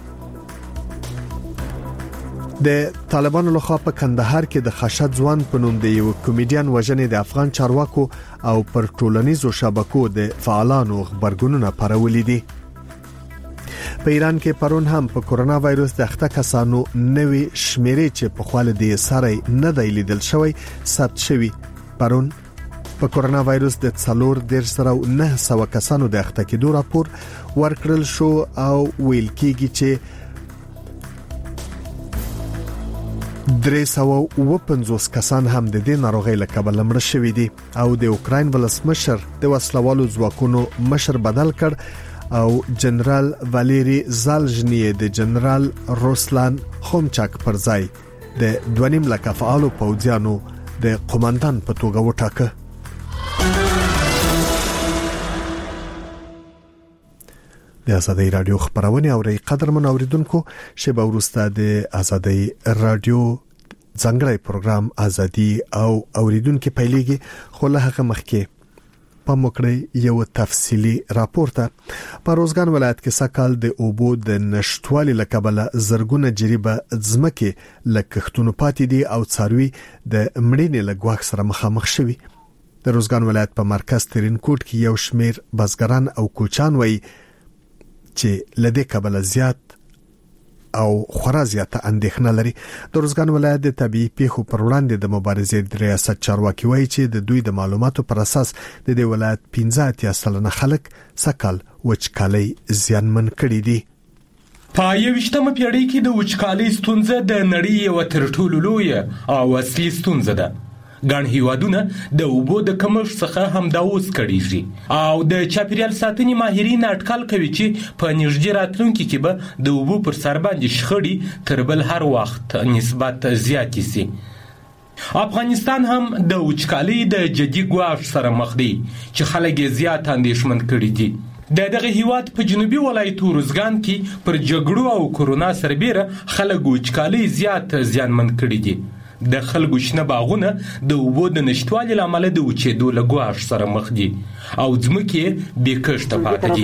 د طالبانو لخوا په کندهار کې د خشد ځوان په نوم د یو کمیډین وژنې د افغان چارواکو او پر ټولنیزو شبکو د فعالانو خبرګونونه پرولې دي. په ایران کې پرون هم په کورونا وایروس د اخته کسانو نوې شمیرې چې په خاله د ساري نه دی لیدل شوی ثبت شوی. پرون په کورونا وایروس د 4,900 کسانو د اخته کېدو راپور ورکړل شو او ویل کېږي چې 350 کسان هم د دې ناروغۍ له کبله مړ شوي دي او د اوکراین ولسمشر د وسلوالو ځواکونو مشر بدل کړ او جنرال واليري زالژني د جنرال روسلان خومچاک پر ځای د 2.5 لک فعالو پوځیانو د قوماندان په توګه وټاکه. د آزادۍ رادیو خبرونه اوري قدر منوریدونکو شبه ورسته د آزادۍ رادیو څنګه پروګرام ازادي او اوریدونکو پیلېږي خو له هغه مخکې په مکړې یو تفصیلی راپورته. په روزګان ولایت کې سکهال د اوبو د نشټوالي لکبله زرګونه جریبه ځمکه لکختونو پاتې دي او څاروي د مړینې لګواخ سره مخامخ شوي. د روزګان ولایت په مرکز ترینکوټ کې یو شمیر بزګران او کوچان وایي چې لدې کبله زیات او خورا زیاته اندېښنه لري. د روزګان ولایت د طبي پیښو پر وړاندې د مبارزې د ریاست چارواکي وایي چې د دوی د معلوماتو پر اساس د دې ولایت 15% خلک سکهال وچکالي زیانمن کړي دي. په 21مه پیړۍ کې د وچکالۍ ستونزه د نړۍ یو تر ټولو لوی او اصلي ستونزه ده. ګڼ هیوادونه د اوبو د کمښت څخه همدا اوس کړيږي او د چاپیریال ساتنې ماهرین اټکل کوي چې په نږدې راتلونکي کې به د اوبو پر سر باندې شخړې تر بل هر وخت نسبت زیات شي. افغانستان هم د وچکالۍ د جدي ګواښ سره مخ دی چې خلک زیات اندېښمن کړي دي. د دغه هیواد په جنوبي ولایتو روزګان کې پر جګړو او کورونا سربېره خلک وچکالۍ زیات زیانمن کړي دي. د خلکو شنه باغونه د اوبو د نشټوالي لامل د وچېدو له ګواښ سره مخ دي او ځمکې بې کښته پاتې دي.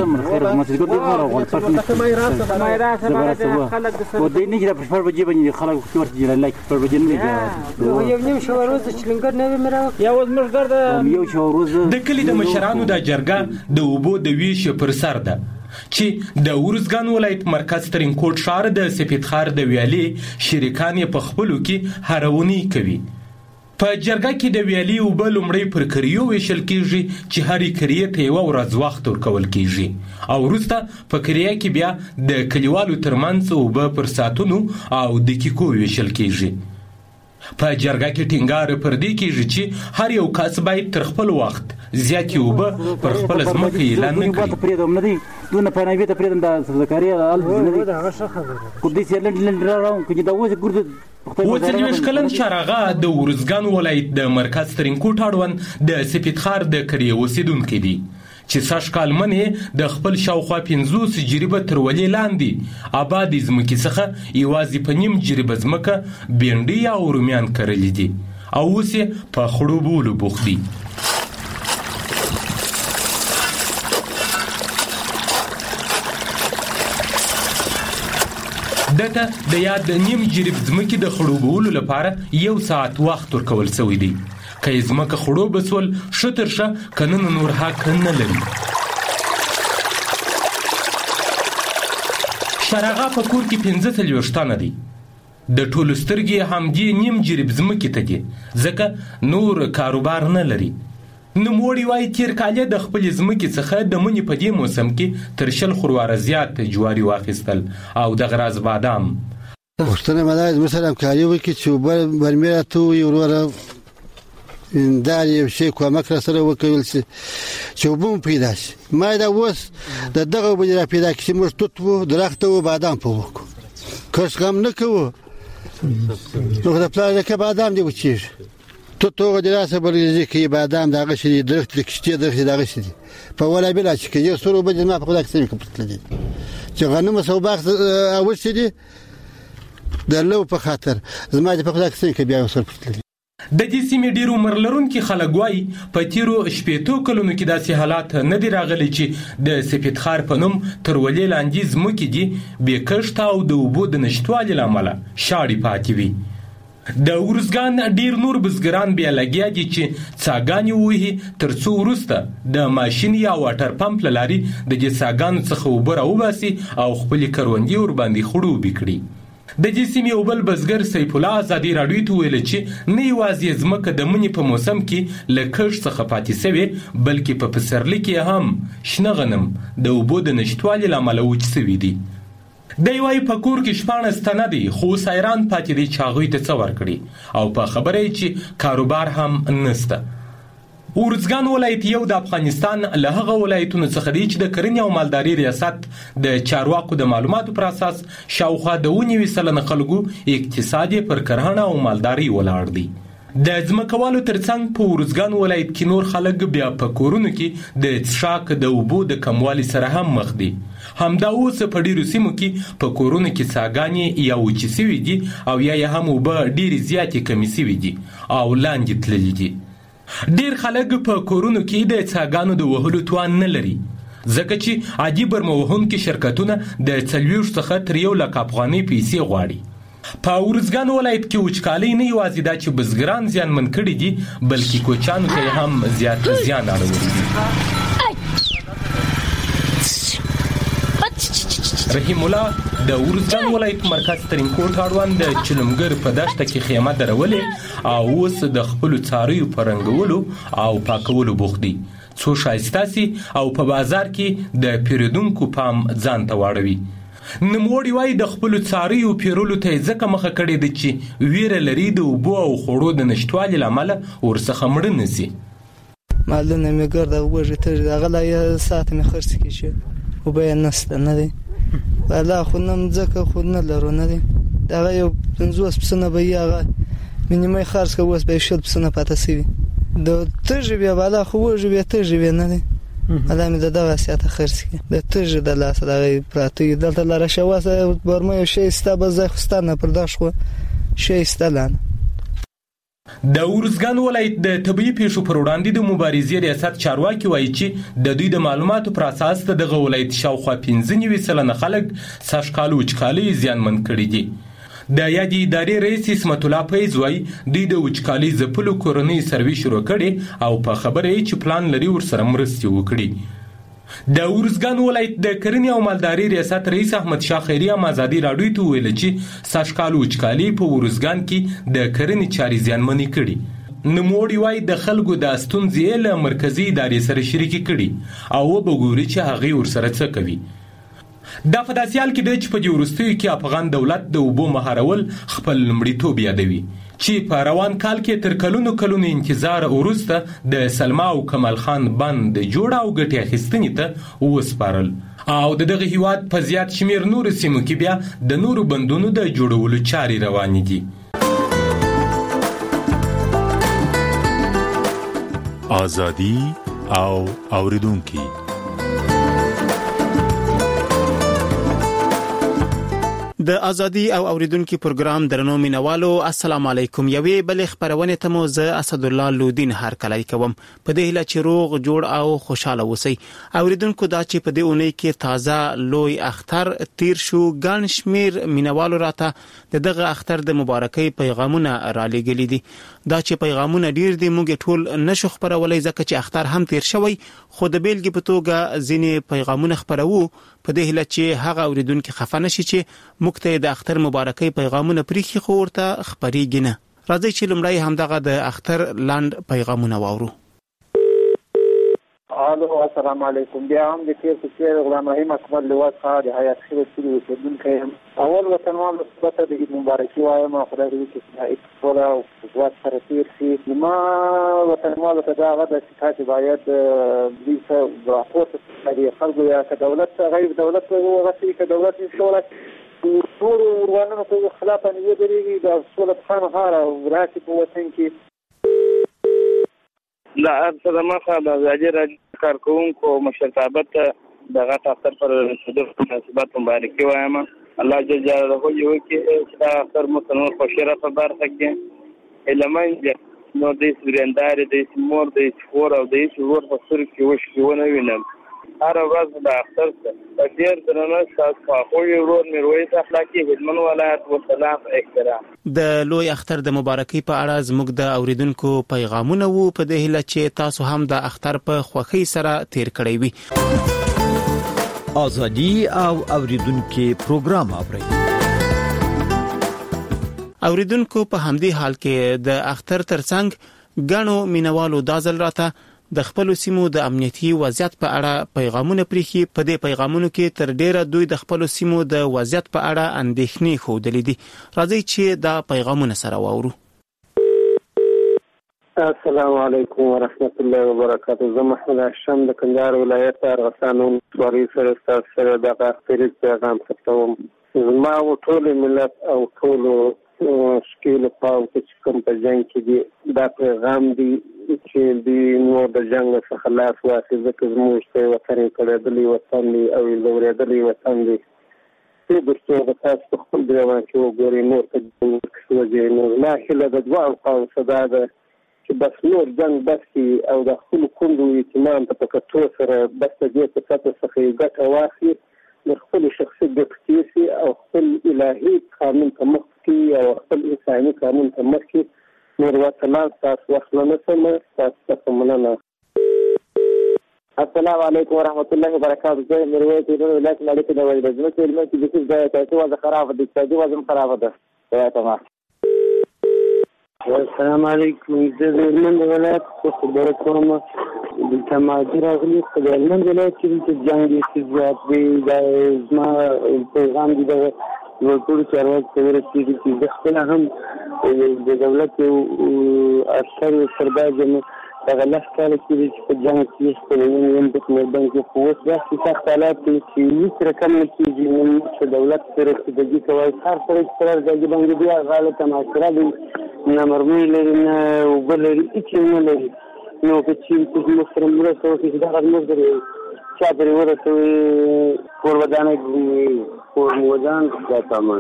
د کلي د مشرانو دا جرګه د اوبو د ویش پر سر ده چې د ورزګان ولایت مرکز ترینکوټ ښار د سپیدخار د ویالې شریکان په خپلو کې هرونی کوي. په جرګه کې د ویالې اوبه لومړی پر کریو ویشل کیږي چې هرې کریې ته یوه ورځ وخت ورکول کیږي او وروسته په کریه کې بیا د کلیوالو ترمنځ اوبه پر ساعتونو او دقیقو ویشل کیږي. په جرګه کې ټینګار پر دې کیږي چې هر یو کس باید تر خپل وخت زیاتې اوبه پر خپل ځمکه اعلان نه کړي. دونه پناوي ته پریدم دا سرکاري اوس 30 کلن شارغه د ورزګان ولایت د مرکز ترینکوټ اړوند د سپیدخار د کریې اوسیدونکي دي چې سږ کال منې د خپل شاوخوا 50 جریبه تر ولې لاندې آبادې ځمکې څخه یوازې په نیم جریبه ځمکه بینډۍ او رومیان کرلي دي او اوس یې په خړوبولو بوخت دي. دته د یاد نیم جریب ځمکې د خړوبولو لپاره 1 ساعت وخت ورکول شوی دی. که یې ځمکه خړوبه سول ښه تر ښه که نه نور حق نه لري. شارغه په کور کې 45 تنه دي. د ټولو سترګې همدې نیم جریب ځمکې ته دي ځکه نور کاروبار نه لري. نوموړي وایي تیر کال د خپلې ځمکې څخه د مني په دې موسم کې تر 10 خورواره زیات جواري واخیستل او دغه راز بادام. پوښتنه مې دا مثلا کاري وکړي چې برمې راته وروره دا یو شی کومک را سره وکول چې وبم پیدا شي. ما دا اوس د دغه وجه را پیدا کړي موږ توت وو درخت وو بادام په وکړو کس غم نه کوو نو د پلان کې بادام دی وچیږي تو توغه دراسه برګي کې بادام دغه شي درخت کشته درخت دغه شي په ولا بلا چې یو سره به ما په خدا کې کوم دي چې غنمه سوباخ اول شي دي د لو په خاطر زما د په خدا کې بیا وسر پټل. د دې سیمې ډیر عمر لرونکي خلک وایي په تیرو 80 کلونو کې داسې حالات نه دي راغلي چې د سپیدخار په نوم تر ولې لاندې ځمکې دي بې کښت او د اوبو د نشتوالي له امله شاړې پاتې وي. د ورزګان ډیر نور بزګران بیا لګیا دي چې څاګانې وهي تر څو وروسته د ماشین یا واټر پمپ له لارې د دې څاګانو څخه اوبه راوباسي او خپلې کروندې ورباندې خړوبې کړي. د دې سیمې یو بل بزګر سیف الله ازادي راډیو ته ویل چې نه یوازې ځمکه د مني په موسم کې له کښت څخه پاتې شوې بلکې په پسرلي کې هم شنه غنم د اوبو د نشتوالي له امله وچ شوي دي. دی وایي په کور کې 14 تنه دي خو سایران پاتې دي چې هغوی ته څه ورکړي او په خبره یې چې کاروبار هم نسته. ورزګان ولایت یو د افغانستان له هغه ولایتونو څخه دی چې د کرنې او مالداري ریاست د چارواکو د معلوماتو پر اساس شاوخوا د 90% خلکو اقتصاد پر کرهڼه او مالداري ولاړ دی. د ځمکوالو ترڅنګ په ورزګان ولایت کې نور خلک بیا په کورونو کې د څښاک د اوبو د کموالي سره هم مخ دي. همدا اوس په ډیرو سیمو کې په کورونو کې څاګانې یا وچې سوي دي او یا هم اوبه ډیرې زیاتې کمې سوي دي او لاندې تللي دي. ډیر خلک په کورونو کې د څاګانو د وهلو توان نه لري ځکه چې عادي برموهونکي شرکتونه د 40 څخه تر 1 لک افغانۍ پیسې غواړي. په ورزګان ولایت کې وچکالۍ نه یوازې دا چې بزګران زیانمن کړي دي بلکې کوچانو ته هم زیات زیان اړولی دي. رحیم الله د ورزګان ولایت مرکز ترینکوټ اړوند د چلمګر په دشته کې خیمه درولې او اوس د خپل څارویو په رنګولو او پاکولو بوخت دي څو ښایسته سي او په بازار کې د پیرودونکو پام ځان ته واړوي. نوموړي وایي د خپلو څارویو پیرولو ته یې ځکه مخه کړې ده چې ویره لري د اوبو او خوړو د نشتوالي له امله ورڅخه مړه نه شي. معلومه مې ګرده وږې تر دغه لا یو ساعت مې خرڅ کړي چې اوبه یې نشته نه دی والا خو نه مځکه خو نه لرو نه دی دغه یو 50 پسونه به یې هغه مینیمای خرڅ که اوس به یې 100 پسونه پاته شوي د تږې بیا والا خو وږې بیا تږې بیا نه دی والا مې د دغه سیاته خرڅ کړي د تږې د لاسه دغه پراته وي دلته لاره شواسه برمه یو شی ستا به ځای خو ستا نه پرداش خو شی ستا لانه. د ورزګان ولایت د طبي پیښو پر وړاندې د مبارزې ریاست چارواکي وایي چې د دوی د معلوماتو پر اساس دغه ولایت شاوخوا 15% خلک سږ کال وچکالۍ زیانمن کړي دي. د یادې ادارې رئیس اسمت الله فیض وایي دوی د وچکالۍ ځپلو کورنۍ سروې شروع کړي او په خبره یې چې پلان لري ورسره مرستې وکړي. د ورزګان ولایت د کرنې او مالداري ریاست رئیس احمد شاه خیري هم ازادي راډیو ته ویل چې سږ کال وچکالۍ په ورزګان کې د کرنې چارې زیانمنې کړي. نوموړي وایي د خلکو د ستونزې له مرکزي ادارې سره شریکې کړي او وګوري چې هغې ورسره څه کوي. دا په داسې حال کې ده چې په دې وروستیو کې افغان دولت د اوبو مهارول خپل لومړیتوب یادوي چې په روان کال کې تر کلونو انتظار وروسته د سلما او کمال خان بند جوړ او ګټې اخیستنې ته وسپارل او د دغه هیواد په زیات شمیر نورو سیمو کې بیا د نورو بندونو د جوړولو چارې روانې دي. آزادي او اوریدونکي. د ازادي او اوریدونکو پروګرام درنو مینوالو السلام علیکم. یوې بلې خبرونه ته مو زه اسد الله لودین هرکلی کوم په دې هیله چې روغ جوړ او خوشاله اوسئ. اوریدونکو دا چې په دې اونۍ کې تازه لوی اختر تیر شو ګڼ شمیر مینوالو راته دغه اختر د مبارکۍ پیغامونه را لېږلي دي. دا چې پیغامونه ډیر دي موږ ټول نشو خبرولای ځکه چې اختر هم تیر شوی خو د بیلګې په توګه ځینې پیغامونه خبرو په دې هیله چې هغه اوریدونکو خفه نشي چې موږ ته د اختر مبارکۍ پیغامونه پریخي خو ورته خبرېږي نه. راځئ چې لومړی همدغه د اختر لاند پیغامونه واورو. الو السلام علیکم. بیا هم د تیر په څیر غلام رحیم اکبر لواس څخه د حیات خیر سړي اوسیدونکی یم. اول وطنوالو ته د عید مبارکي وایم او خدای دې وکړي چې ټول او قوت سره تیر شي. ما وطنوالو ته دا غواړم چې تاسو باید دې څه راپورته کړئ خلکو یا که دولت غیر دولت وغوښتي که دولت نشي ټول ورانو په خلاف نه درېږي د سولت خان هاره راشي په وطن کې. لا ارسل مخه د ازادي راډیو کارکونکو مشرتابه ته دغه اختر پر رسیدو مناسبت مبارکي وایم. الله جل جلاله یو کې چې اختر متنور خوشیره په برخه کې علماء نو د سورندار د مور د فور او د شور په سر کې وشونه وینم. هر ورځ د اختر په ډیر درنه تاسو خو یو ورور میرویس اخلاقی خدمت ولایت و سلام احترام. د لوی اختر د مبارکۍ په اړه زموږ د اوریدونکو پیغامونه وو په دې هیله چې تاسو هم د اختر په خوښۍ سره تیر کړی وي. ازادي او اوریدونکو پروګرام اورئ. اوریدونکو په همدې حال کې د اختر ترڅنګ غنو مینوالو دازل راته د خپل سیمو د امنیتي وضعیت په اړه پیغامونه پریخي. په دې پیغامونو کې تر ډیره دوی د خپل سیمو د وضعیت په اړه اندېښنې خوده دي. راځي چې دا پیغامونه سره واورو. السلام علیکم ورحمت الله وبرکاته. زه محمد هاشم د کندهار ولایت ارغسان ولسوالۍ سره تاسو سره دغه پیغام ختموم. زما ټول ملت او ټول شکیل پاو چې کوم په جنگ کې دي دا پیغام دی چې د نور د جنگ څخه خلاص واخلي ځکه زموږ ته وطن کړهدلی وطن دی او زوریدلی وطن دی. چې د څو تاسو خپل دیوان کې وګورئ نور ته وځي نور نه هله د دوا او صدا ده چې بس نور جنگ بس او د خپل کندو اهتمام په کتو سره بس دې په تاسو څخه ګټه واخلي د خپل شخصي ګټې او خپل الهي قانون ته مخ کې او خپل انساني قانون ته مخ کې نور وطنان تاسو وخلنه سم تاسو مننه. السلام علیکم ورحمت الله وبرکاته. زه مروت د ولایت مالک د وایي د ځمکې علمي چې د تاسو وضع خراب دي چې وضع خراب ده. یا تمام. السلام علیکم. زه د علمي ولایت خبر کوم د تماجر غلی د علمي ولایت چې جنگي سیاست دی د ما پیغام دی د ټول چارواکو ته ورسېږي چې د خپل هم د دولت اثر سرباز دغه لس کاله کې چې په جنګ کې خپل یم د میدان کې قوت داسې سخت حالات چې هېڅ رقم نه کېږي نن چې دولت سره رسېدګي کوي هر سړی چې پر ارزګي باندې بیا غاله تماشره دی نه مرمۍ لري نه اوبه لري هېڅ نه لري نو که چېرې زموږ سره مرسته وکړي چې دغه زموږ د چا پرې ورسوي کور ودانۍ کور ودان دا سامان.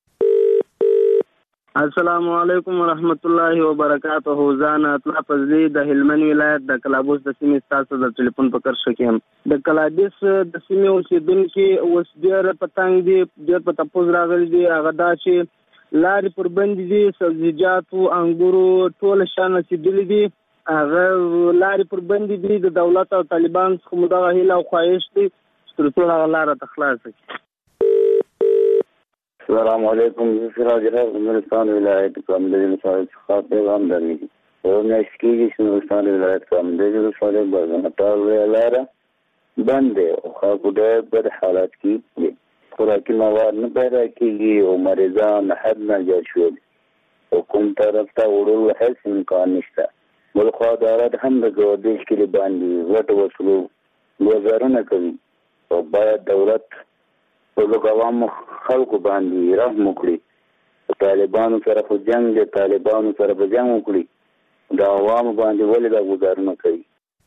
السلام علیکم ورحمت الله وبرکاته. زان اطلاع فضلی د هلمند ولایت د کلابوس د سیمې تاسو د ټلیفون په کرښه کې هم د کلابوس د سیمې اوسیدونکو اوس ډېر پتنګ دي ډېر په تپوز راغلي دي هغه دا چې لارې پر بند دي سبزیجاتو انګورو ټول شان رسیدلي دي هغه لارې پر بند دي د دولت او طالبان څخه مو دغه هیله او خواهش دی چې تر ټولو هغه لاره ته خلاص کړي. السلام علیکم. سراج الحق نورستان ولایت کامل څخه پیغام درلود. مېشت کېږي چې نورستان ولایت په همدې ولسوالۍ بازمټال لاره بند دی او خلکو ډېر بد حالات کې دي. خوراکي مواد نه پیدا کېږي او مریضان حد نه زیات شوي دي او کوم طرف ته وړلو هېڅ امکان نشته. بل خوا ادارات هم د ګردش کلي باندې غټو وسلو ګزارونه کوي او باید دولت په عوامو خلکو باندې رحم وکړي. طالبانو سره خو جنګ دی، طالبانو سره به جنګ وکړي، د عوامو باندې ولې دا ګزارونه کوي.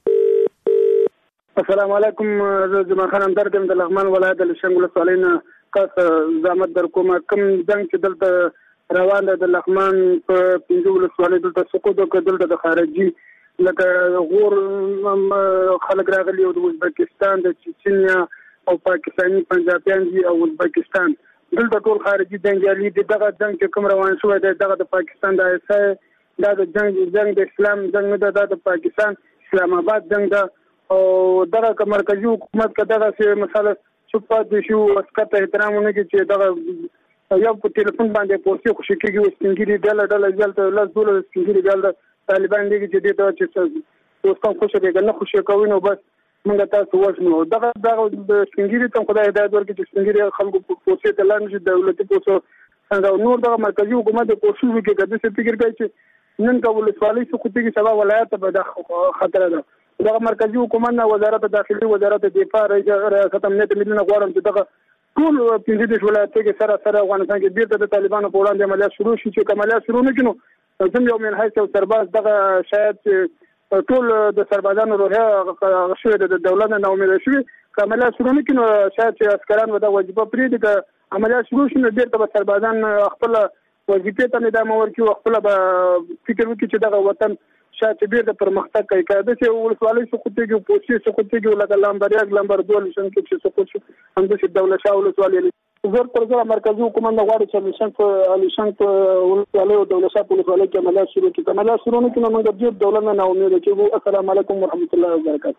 السلام علیکم، زه جمال خان همدرد یم د لغمان ولایت د لشنګ ولسوالۍ نه تاسو زحمت در کوم. کوم جنګ چې دلته روان دی د لغمان په 5 ولسوالۍ دلته سقوط وکړ، دلته د خارجي لکه غور خلک راغلي او د ازبکستان د چچنیا او پاکستاني پنجابیان دي او ازبکستان دلته ټول خارجي جنگیالي دي. دغه جنگ چې کوم روان شوی دی دغه د پاکستان د ایسای دا د جنگ د اسلام جنگ نه ده، د پاکستان اسلام آباد جنگ ده او دغه مرکزی حکومت که دغه څه مثلا چوپات شو اسکت احترام نه کوي چې دغه یو په ټلیفون باندې پوسټ خوشی کېږي او سپینګری ډله ځلته لاس دوله سپینګری ډله طالبان دي چې دې ته چې اوس کوم خوشی دی نه خوشی کوي نو بس موږ تاسو وښنو دغه سپینګری ته خدای هدایت ورکړي چې سپینګری خلکو پوسټ ته لاندې دولتي پوسټ څنګه نور دغه مرکزی حکومت د کوشش وکړي کده څه فکر کوي چې نن کول ولسوالۍ څخه کوتي سبا ولایت په خطر ده. دغه مرکزی حکومت نه وزارت داخلي، وزارت دفاع، ریاست امنیت ملي نه غواړم چې دغه ټول 15 ولایتونو کې سره افغانستان کې بیرته د طالبانو په وړاندې عملیات شروع شي. چې عملیات شروع نه کینو زم یو من حیث او سرباز دغه شاید ټول د سربازانو روحیه شوی د دولت نه امید شوی عملیات شروع نه کینو شاید چې عسکران ودا وظیفه پرې دي عملیات شروع شي نو بیرته سربازان خپل وظیفه ته ادامه ورکړي او خپل فکر وکړي چې دغه وطن شاید بیر د پرمختګ کوي. کله چې ولسوالۍ سقوطيږي پوسټي سقوطيږي لکه لامبریاګ لامبر 2 لشن کې چې سقوط شو هم د دولت شاه ولسوالۍ زور پر زور مرکزی حکومت نه غواړي چې لشن په ولسوالۍ او دولت شاه ولسوالۍ کې عملیات شروع کړي. عملیات شروع نه کړي موږ د دولت نه امید کېږو. السلام علیکم ورحمت الله وبرکاته.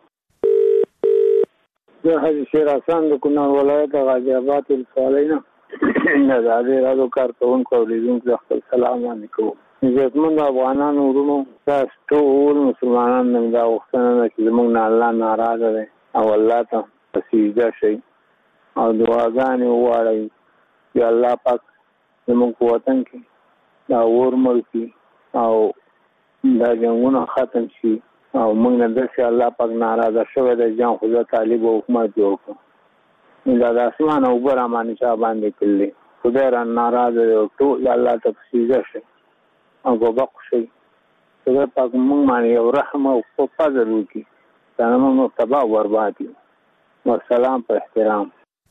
زه حاجی شیر حسن د کونړ ولایت غازی آباد ولسوالۍ نه د راډیو کارکونکو او لیدونکو خپل سلام علیکم. عزتمند افغانانو ورونو، تاسو ټول مسلمانان نه دا وختونه چې موږ نه الله ناراضه دي او الله ته سجده شي او دعاګانې وغواړئ چې الله پاک زموږ په وطن کې دا اور مړ کړي او دا جنګونه ختم شي او موږ نه داسې الله پاک ناراضه شوی دی جان خو طالب او حکومت جوړ کړو دا د اسمان او اوبه رامانې چا باندې کړلې خدای را ناراضه دی او ټول الله ته سجده شي او وبخ شي. خدای پاک موږ باندې یو رحم او فضل وکړي دا موږ تباہ برباد کړي. والسلام په احترام.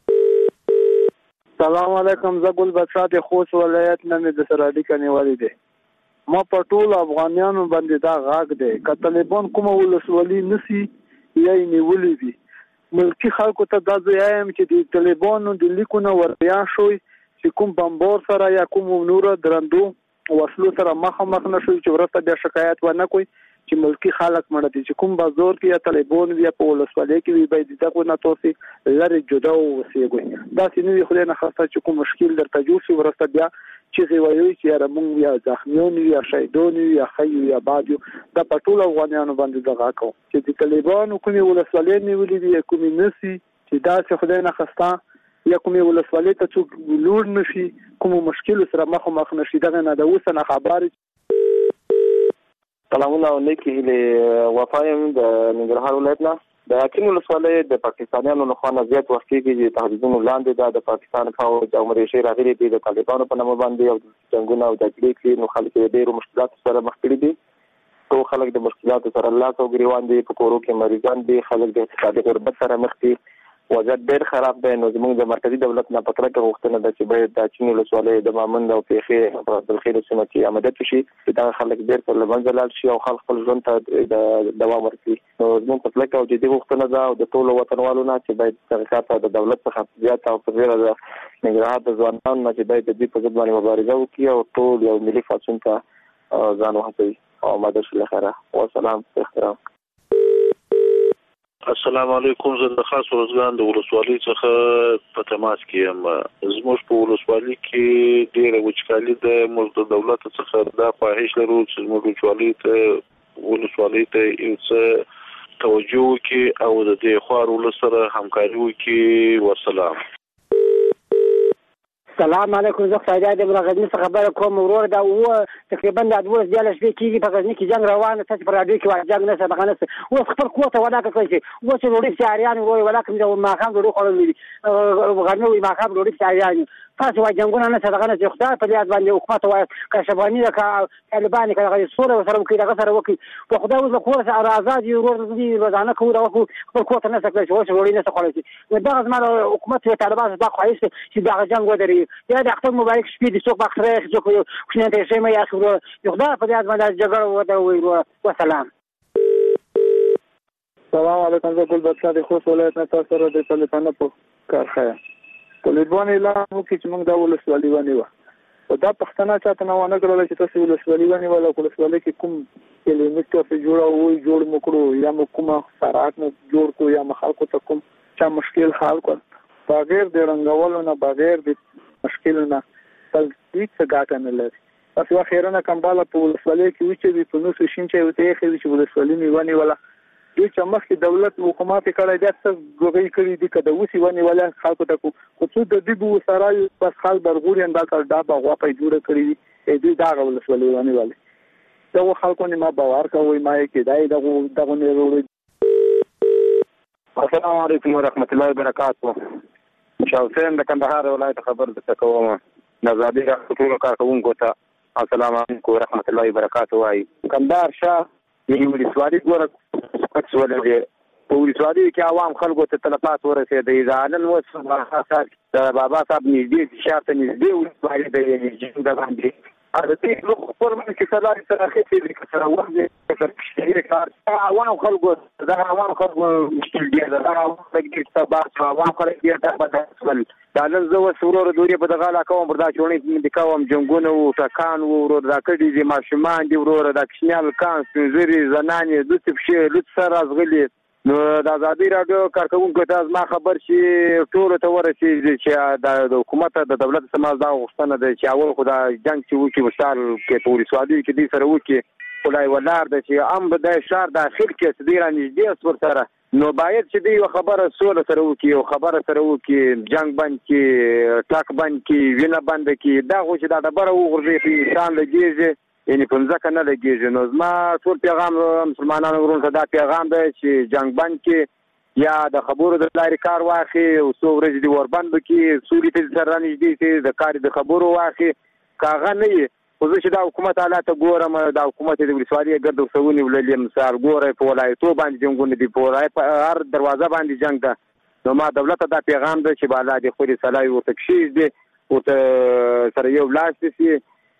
سلام علیکم، زه ګل بادشاه د خوست ولایت نه د سرادي کنيوالي دي. ما په ټول افغانانو باندې دا غاګ دی که طالبان کومه ولسوالي نسی یې نیولې دي ملکی خلکو ته دا ځایم چې د طالبانو د لیکونو وریا شوی چې کوم بمبار سره یا کوم نور درندو وسلو سره مخامخ نشو چې ورته بیا شکایت ونه کوي چې ملکی خلک مړه دي چې کوم بازار کې یا طالبان یا په ولسوالۍ کې وي باید دغه نه توسي لری جدا وسیږي. دا سینې خدای نه خاصه چې کوم مشکل درته جوړ شي ورته بیا چې وایي چې موږ یا زخمیون یا شهیدون یا خیو یا بادیو دا په ټول افغانانو باندې دغه کو چې د طالبانو کومي ولسوالۍ نیولې دي کومي نسی چې دا څه خدای نه خاصه یا کومي ولسوالۍ ته څوک لور نشي کوم مشکل سره مخ نشي دغه نه د اوسنه خبرې. سلامونه علیکم له وفایم د ننګرهار ولایت نه د اکینو ولسوالۍ د پاکستانیانو له خوا نه زیات وخت کې چې تهدیدونو لاندې د پاکستان فوج او مریشي راغلي دي د طالبانو په نامه باندې او جنگونه او جګړې کې نو خلک ډېر مشکلات سره مخ کړي دي. ټول خلک د مشکلات سره الله تو ګریوان دي په کورو کې مریضان دي خلک د اقتصادي غربت سره مخ دي وضعیت ډېر خراب دی. نو زموږ د مرکزی دولت نه پکړه کې غوښتنه ده چې باید د چین ولسوالۍ د مامند او پیخي په دلخیر سیمه کې عملیات وشي چې دا خلک ډېر پر لمنځه لاړ شي او خلک خپل ژوند ته دوام ورکړي. نو زموږ په پکړه او جدي غوښتنه ده او د ټولو وطنوالو نه چې باید څنګه د دولت څخه زیات او په ډېر د نګرهار د ځوانانو نه چې باید د دې په ضد باندې مبارزه وکړي او ټول یو ملي فاصون ته ځان وهڅوي او ماده شي لخره. والسلام احترام. السلام علیکم. زه د خاص روزګان د ولسوالۍ څخه په تماس کې یم. زموږ په ولسوالۍ کې ډېره وچکالي ده. موږ د دولت څخه دا خواهش لرو چې زموږ ولسوالۍ ته یو څه توجه وکړي او د دې خوار ولس سره همکاري وکړي. والسلام. السلام علیکم. زه خدای دې مرغنی څخه خبر کوم. ورور دا و تقریبا د 12 دیاله شپې کېږي په غزنی کې جنگ روان ده. تاسو پر راډیو کې جنگ نه څه بغنه اوس خپل قوت ولاکه کوي. اوس وروړي سیاریان وای ولاکه د ماخام ورو خورل غرمه وي ماخام وروړي سیاریان تاسو وايي جنگونه نه څه دغه نه خدای په دې باندې حکومت وای کشبانی د طالبان کې سوره سره وکړي دغه سره وکړي په خدای وز کور سره آزاد یو ورور دې روزانه کوو دا خپل قوت نه څه کوي. اوس وروړي نه څه کوي. دا زموږ حکومت او طالبان دا خواهش چې دا جنگ ودري یا د اختر مبارک شپې د څوک بخره څوک یو خنه ته شي مې اخر یو خدای په دې باندې جګړه ودا وي. والسلام. السلام علیکم. زه ګل بچا د خوست ولایت نه تاسو سره د طالبانو په کارخه طالبان اعلان وکړي چې موږ د ولسوالۍ ونیو. او دا پښتنه چاته نه ونه کړل چې تاسو ولسوالۍ ونیو ولا ولسوالۍ کې کوم کیلومتر په جوړ مکړو یا کومه سرعت مو جوړ کو یا خلکو ته کوم چا مشکل حل کو بغیر د رنګولو نه بغیر د مشکل نه تل هیڅ ګټه نه لري. تاسو اخیرا کمباله په ولسوالۍ کې وچې په نو سشین چې وته چې ولسوالۍ نیونی ولا دوی چې مخکې دولت حکومت کړی دا څه غوږی کړی دي کده وسی ونی ولا خلکو ته خو څه د دې بو سره بس خال برغورین دا کړ دا بغوا په جوړه کړی دي دوی دا ولسوالۍ ونی ولا دا خلکو نه ما باور کوي ما کې دغه نه وروړي. السلام علیکم ورحمت الله وبرکاته. شاوسین د کندهار ولایت خبر د کوم نزادي ټول کارکونکو ته السلام علیکم ورحمت الله وبرکاته. وايي کندهار شاه یې ولسوالۍ ګوره څولې په ولسوالۍ کې عوام خلکو ته تلفات ورسېدې. ځانن وس د بابا صاحب نږدې شاته نږدې ولسوالۍ د باندې دې لوخ فورمه کې سلام سره خېټې د سره وخت عوام خلکو دا عوام خلکو مشکل دي دا عوام کې تباہ عوام خلک دې ته بدل دا نن زه وسورو دوی په دغه علاقه بردا چونې د کوم جنگونه او ټکان ورور دا کړي دي ماشومان دي ورور دا کشنیال کان سنځري زنانې د څه شي لڅ سره ازغلي نو د ازادي رادیو کارکونکو ته ما خبر شي ټول ته ورسي چې د حکومت د دولت سماج دا غوښتنه ده چې اول خدا جنگ چې وکي مثال کې ټول سوالي کې دي سره وکي ولای ولار د چې ام د شهر داخل کې صدیره نږدې سور سره نو باید چې دی خبره سول سره وکي او خبره سره وکي جنگ بند کې ټاک بند کې وینه بند کې دا خو چې دا ډبره وګورځي په انسان لګیږي یعنی په ځکه نه لګیږي. نو زما ټول پیغام مسلمانانو ورونو ته دا پیغام دی چې جنگ بند کې یا د خبرو د لارې کار واخی او څو ورځې دی وربند کې سوري ته سره نږدې چې د کار د خبرو واخی کاغه نه خو چې دا حکومت حالات ګورم دا حکومت د ولسوالۍ ګرد وسونی ولې مثال ګوره په ولایتو باندې جنگونه دي په هر دروازه باندې جنگ ده. نو ما دولت دا پیغام دی چې بالا د خوري صلاحي ورته کشیز دي ورته سره یو لاس دي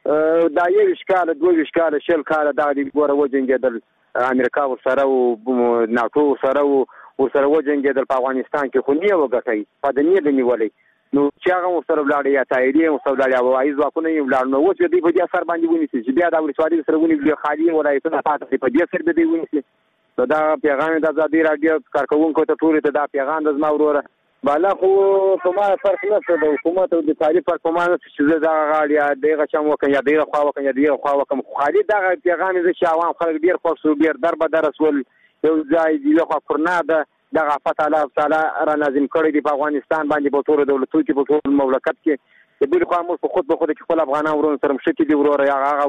دا یو اشکال دوه اشکال شل کال دا دی ګوره وجنګیدل امریکا سره او ناتو سره او سره وجنګیدل په افغانستان کې خو نه وګټي په دنیا د نیولې نو چې هغه سره بلاړ یا تایری او سره بلاړ او ایز واکونه یې بلاړ نو اوس دې په دې اثر باندې ونیسي چې بیا دا ولسوالۍ سره ونیسي خالي ولایتونه پاتې په دې سره دې ونیسي دا پیغام د ازادي رادیو کارکونکو ته ټول ته دا پیغام د زما وروره بالا خو کومه فرق نه څه د حکومت او د تعریف پر کومه چې دا غاړي دغه چم وکړي یا دغه خوا وکړي یا دغه خوا وکړي خالي دا پیغام چې عوام خلک ډیر خوښ او ډیر دربه درسول یو ځای دی خو پرنا ده دغه فتح الله تعالی را نازم کړی دی په افغانستان باندې په ټول دولتو کې په ټول مملکت کې د بل خو موږ خود به خود کې خپل افغانان ورونو سره مشکې دی وروره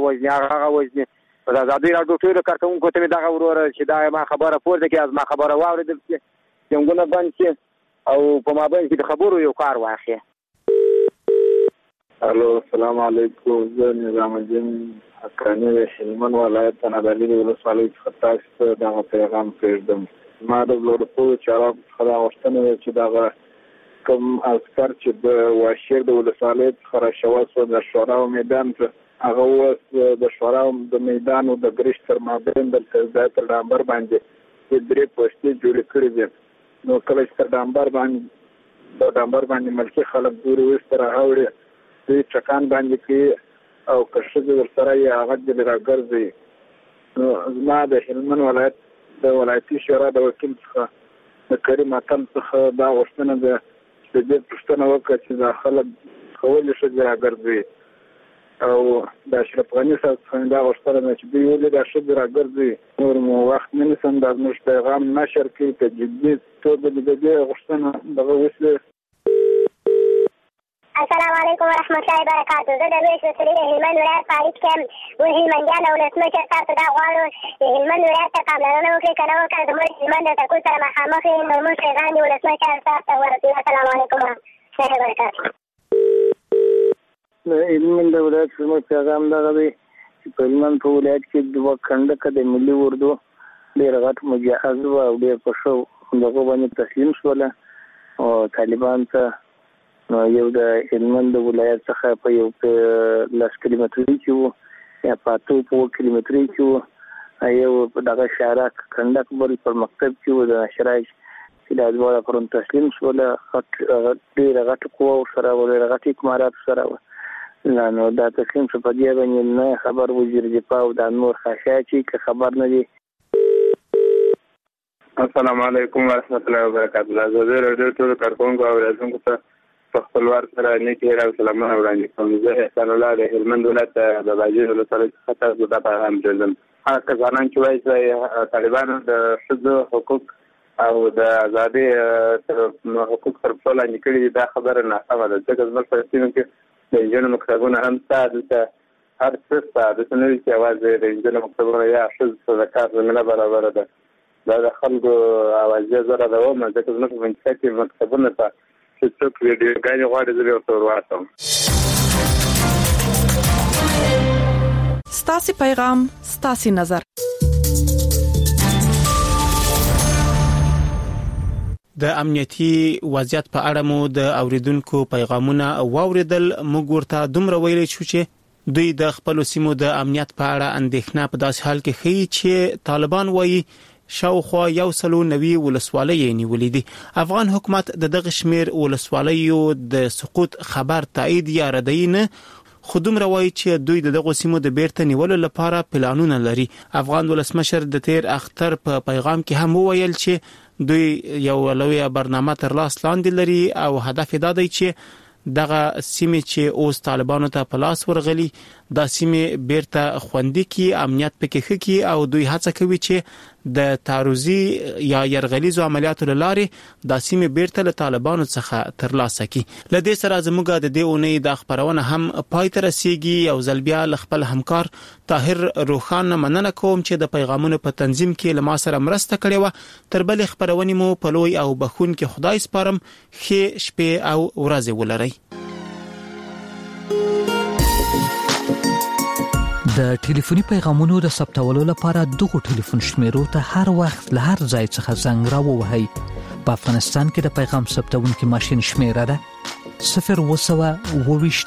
هغه وځي د ازادي رادیو ټول کارکونکو ته دغه وروره چې دا ما خبره پورته کې از ما خبره واوریدل چې څنګه باندې او په مابین کې د خبرو یو کار واخی. الو السلام علیکم. زه نظام الدین حقانی د هلمند ولایت تنادلی ولسوالۍ څخه تاسو ته دا پیغام پرېږدم. ما د لوړپوړو چارو څخه غوښتنه چې دا کوم عسکر چې د واشیر د ولسوالۍ څخه راشوه د شوراو میدان ته هغه اوس د شوراو د میدان او د ګرشت تر مابین د تر ډامبر باندې درې پوسټې جوړې کړې دي. نو کله چې ډامبر باندې ملکی خلک دوی وستره هاوړي دوی چکان باندې کې او کښه ور سره یې هغه د راګرځي. نو زما د هلمند ولایت د ولایتي شورا د وکیل څخه د کریم اتل څخه دا غوښتنه ده چې دې پوښتنه وکړه چې دا خلک ولې ښځې راګرځوي او د اشرف غني صاحب څخه دا غوښتنه ده چې دوی ولې دا ښځې راګرځوي. نور مو وخت نه نیسم، دا زموږ پیغام نشر کړي په جدي توګه د دې غوښتنه دغه وشي. السلام علیکم ورحمۃ اللہ وبرکاتہ. زه د ویش وسلې د هلمند ولایت فعالیت کې یم. هلمندیان او ولسمشر تاسو دا غواړو چې هلمند ولایت ته پاملرنه وکړي، که نه وکړه زموږ هلمند د ټکول سره مخامخ یې نو موږ پیغام د ولسمشر صاحب ته ورسوي. السلام علیکم ورحمۃ اللہ وبرکاتہ. د هلمند ولایت زموږ پیغام دغه دی چې په هلمند په ولایت کې دوه کنډکه د ملي اردو ډېر غټ مجهز وه او ډېر په ښه دغه باندې تسلیم شوله او طالبان ته نو یو د هلمند ولایت څخه په یو 10 کیلومتري کې وو یا په 2 کیلومتري کې وو، یو دغه شارک کنډک بل پر مکتب کې وو د شرایش چې د ازواج پرون تسلیم شوله. ډېر غټ قوه سره و، ډېر غټ اکمارات سره و. نو دا تسلیم شو په دې باندې نه خبر وزیر دفاع او د نور خاشا چې خبر نه دي. السلام علیکم ورحمۃ اللہ وبرکاتہ. زه د ریډیو ټول کارکونکو او راځونکو ته په خپلوار سره نیکی او سلامونه وړاندې کوم. زه احسان الله د هلمند ولایت د باجوړ ولسوالۍ څخه تاسو ته پیغام درلم. هغه کسان چې وایي چې طالبانو د ښځو حقوق او د ازادي حقوق تر پښو لاندې کړي، دا خبره ناسمه ده. ځکه زموږ په سیمه کې د نجونو مکتبونه هم شته، دلته هر څه شته. دلته نه وي چې یوازې د نجونو مکتبونه یا ښځو ته د کار زمینه برابره ده. دا د خلکو اوازې زه ردوم، ځکه زموږ په منطقه کې مکتبونه شته چې څوک ویډیوګانې غواړي زه به ورته ورواچوم. ستاسې پیغام ستاسې نظر. د امنیتي وضعیت په اړه مو د اوریدونکو پیغامونه واوریدل. موږ ورته دومره ویلي شو چې دوی د خپل سیمو د امنیت په اړه اندېښنه په داسې حال کې ښیي چې طالبان وایي شاوخوا 190 ولسوالۍ نیولې دي. افغان حکومت د دغه شمیر ولسوالیو د سقوط خبر تایید یا ردی نه، خو دومره وایي چې دوی دغه سیمو د بیرته نیولو لپاره پلانونه لري. افغان ولسمشر د تیر اختر په پیغام کې هم وویل چې دوی یو لویه برنامه تر لاس لاندې لري او هدف دا دی چې دغه سیمې چې اوس طالبانو ته په لاس ورغلي دا سیمې بیرته خوندي کی، امنیت پکې ښه کی او دوی هڅه کوي چې د تعرضي یا يرغليزو عملیاتو لارې د سیمې بیرته له طالبانو څخه ترلاسه کی. لدې سره زموږ د دې اونۍ د خبرونه هم پای ته رسیدي او زلبیا خپل همکار طاهر روخان مننه کوم چې د پیغامونو په تنظیم کې له ما سره مرسته کړې و. تر بل خبرونه مو په لوی او بخون کې خدای سپارم. ښه شپه او ورځ ولرئ. د ټلیفوني پیغامونو د ثبتولو لپاره دغه ټلیفون شمیرو ته هر وخت له هر ځای څخه زنګ راووهئ. په افغانستان کې د پیغام ثبتونکو ماشين شمیره ده 02023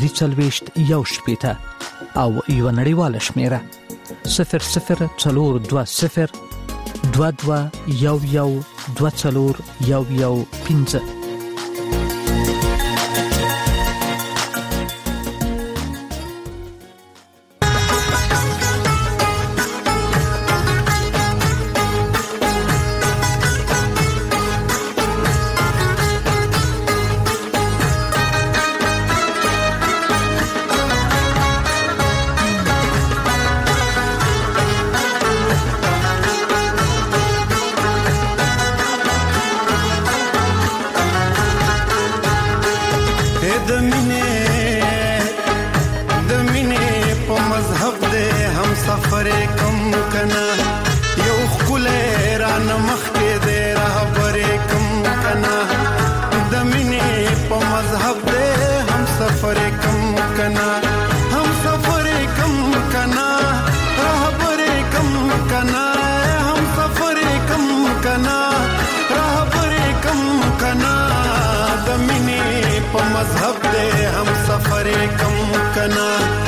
او یو نړیواله شمیره 004220 2211 मजहब दे हम सफर कम कना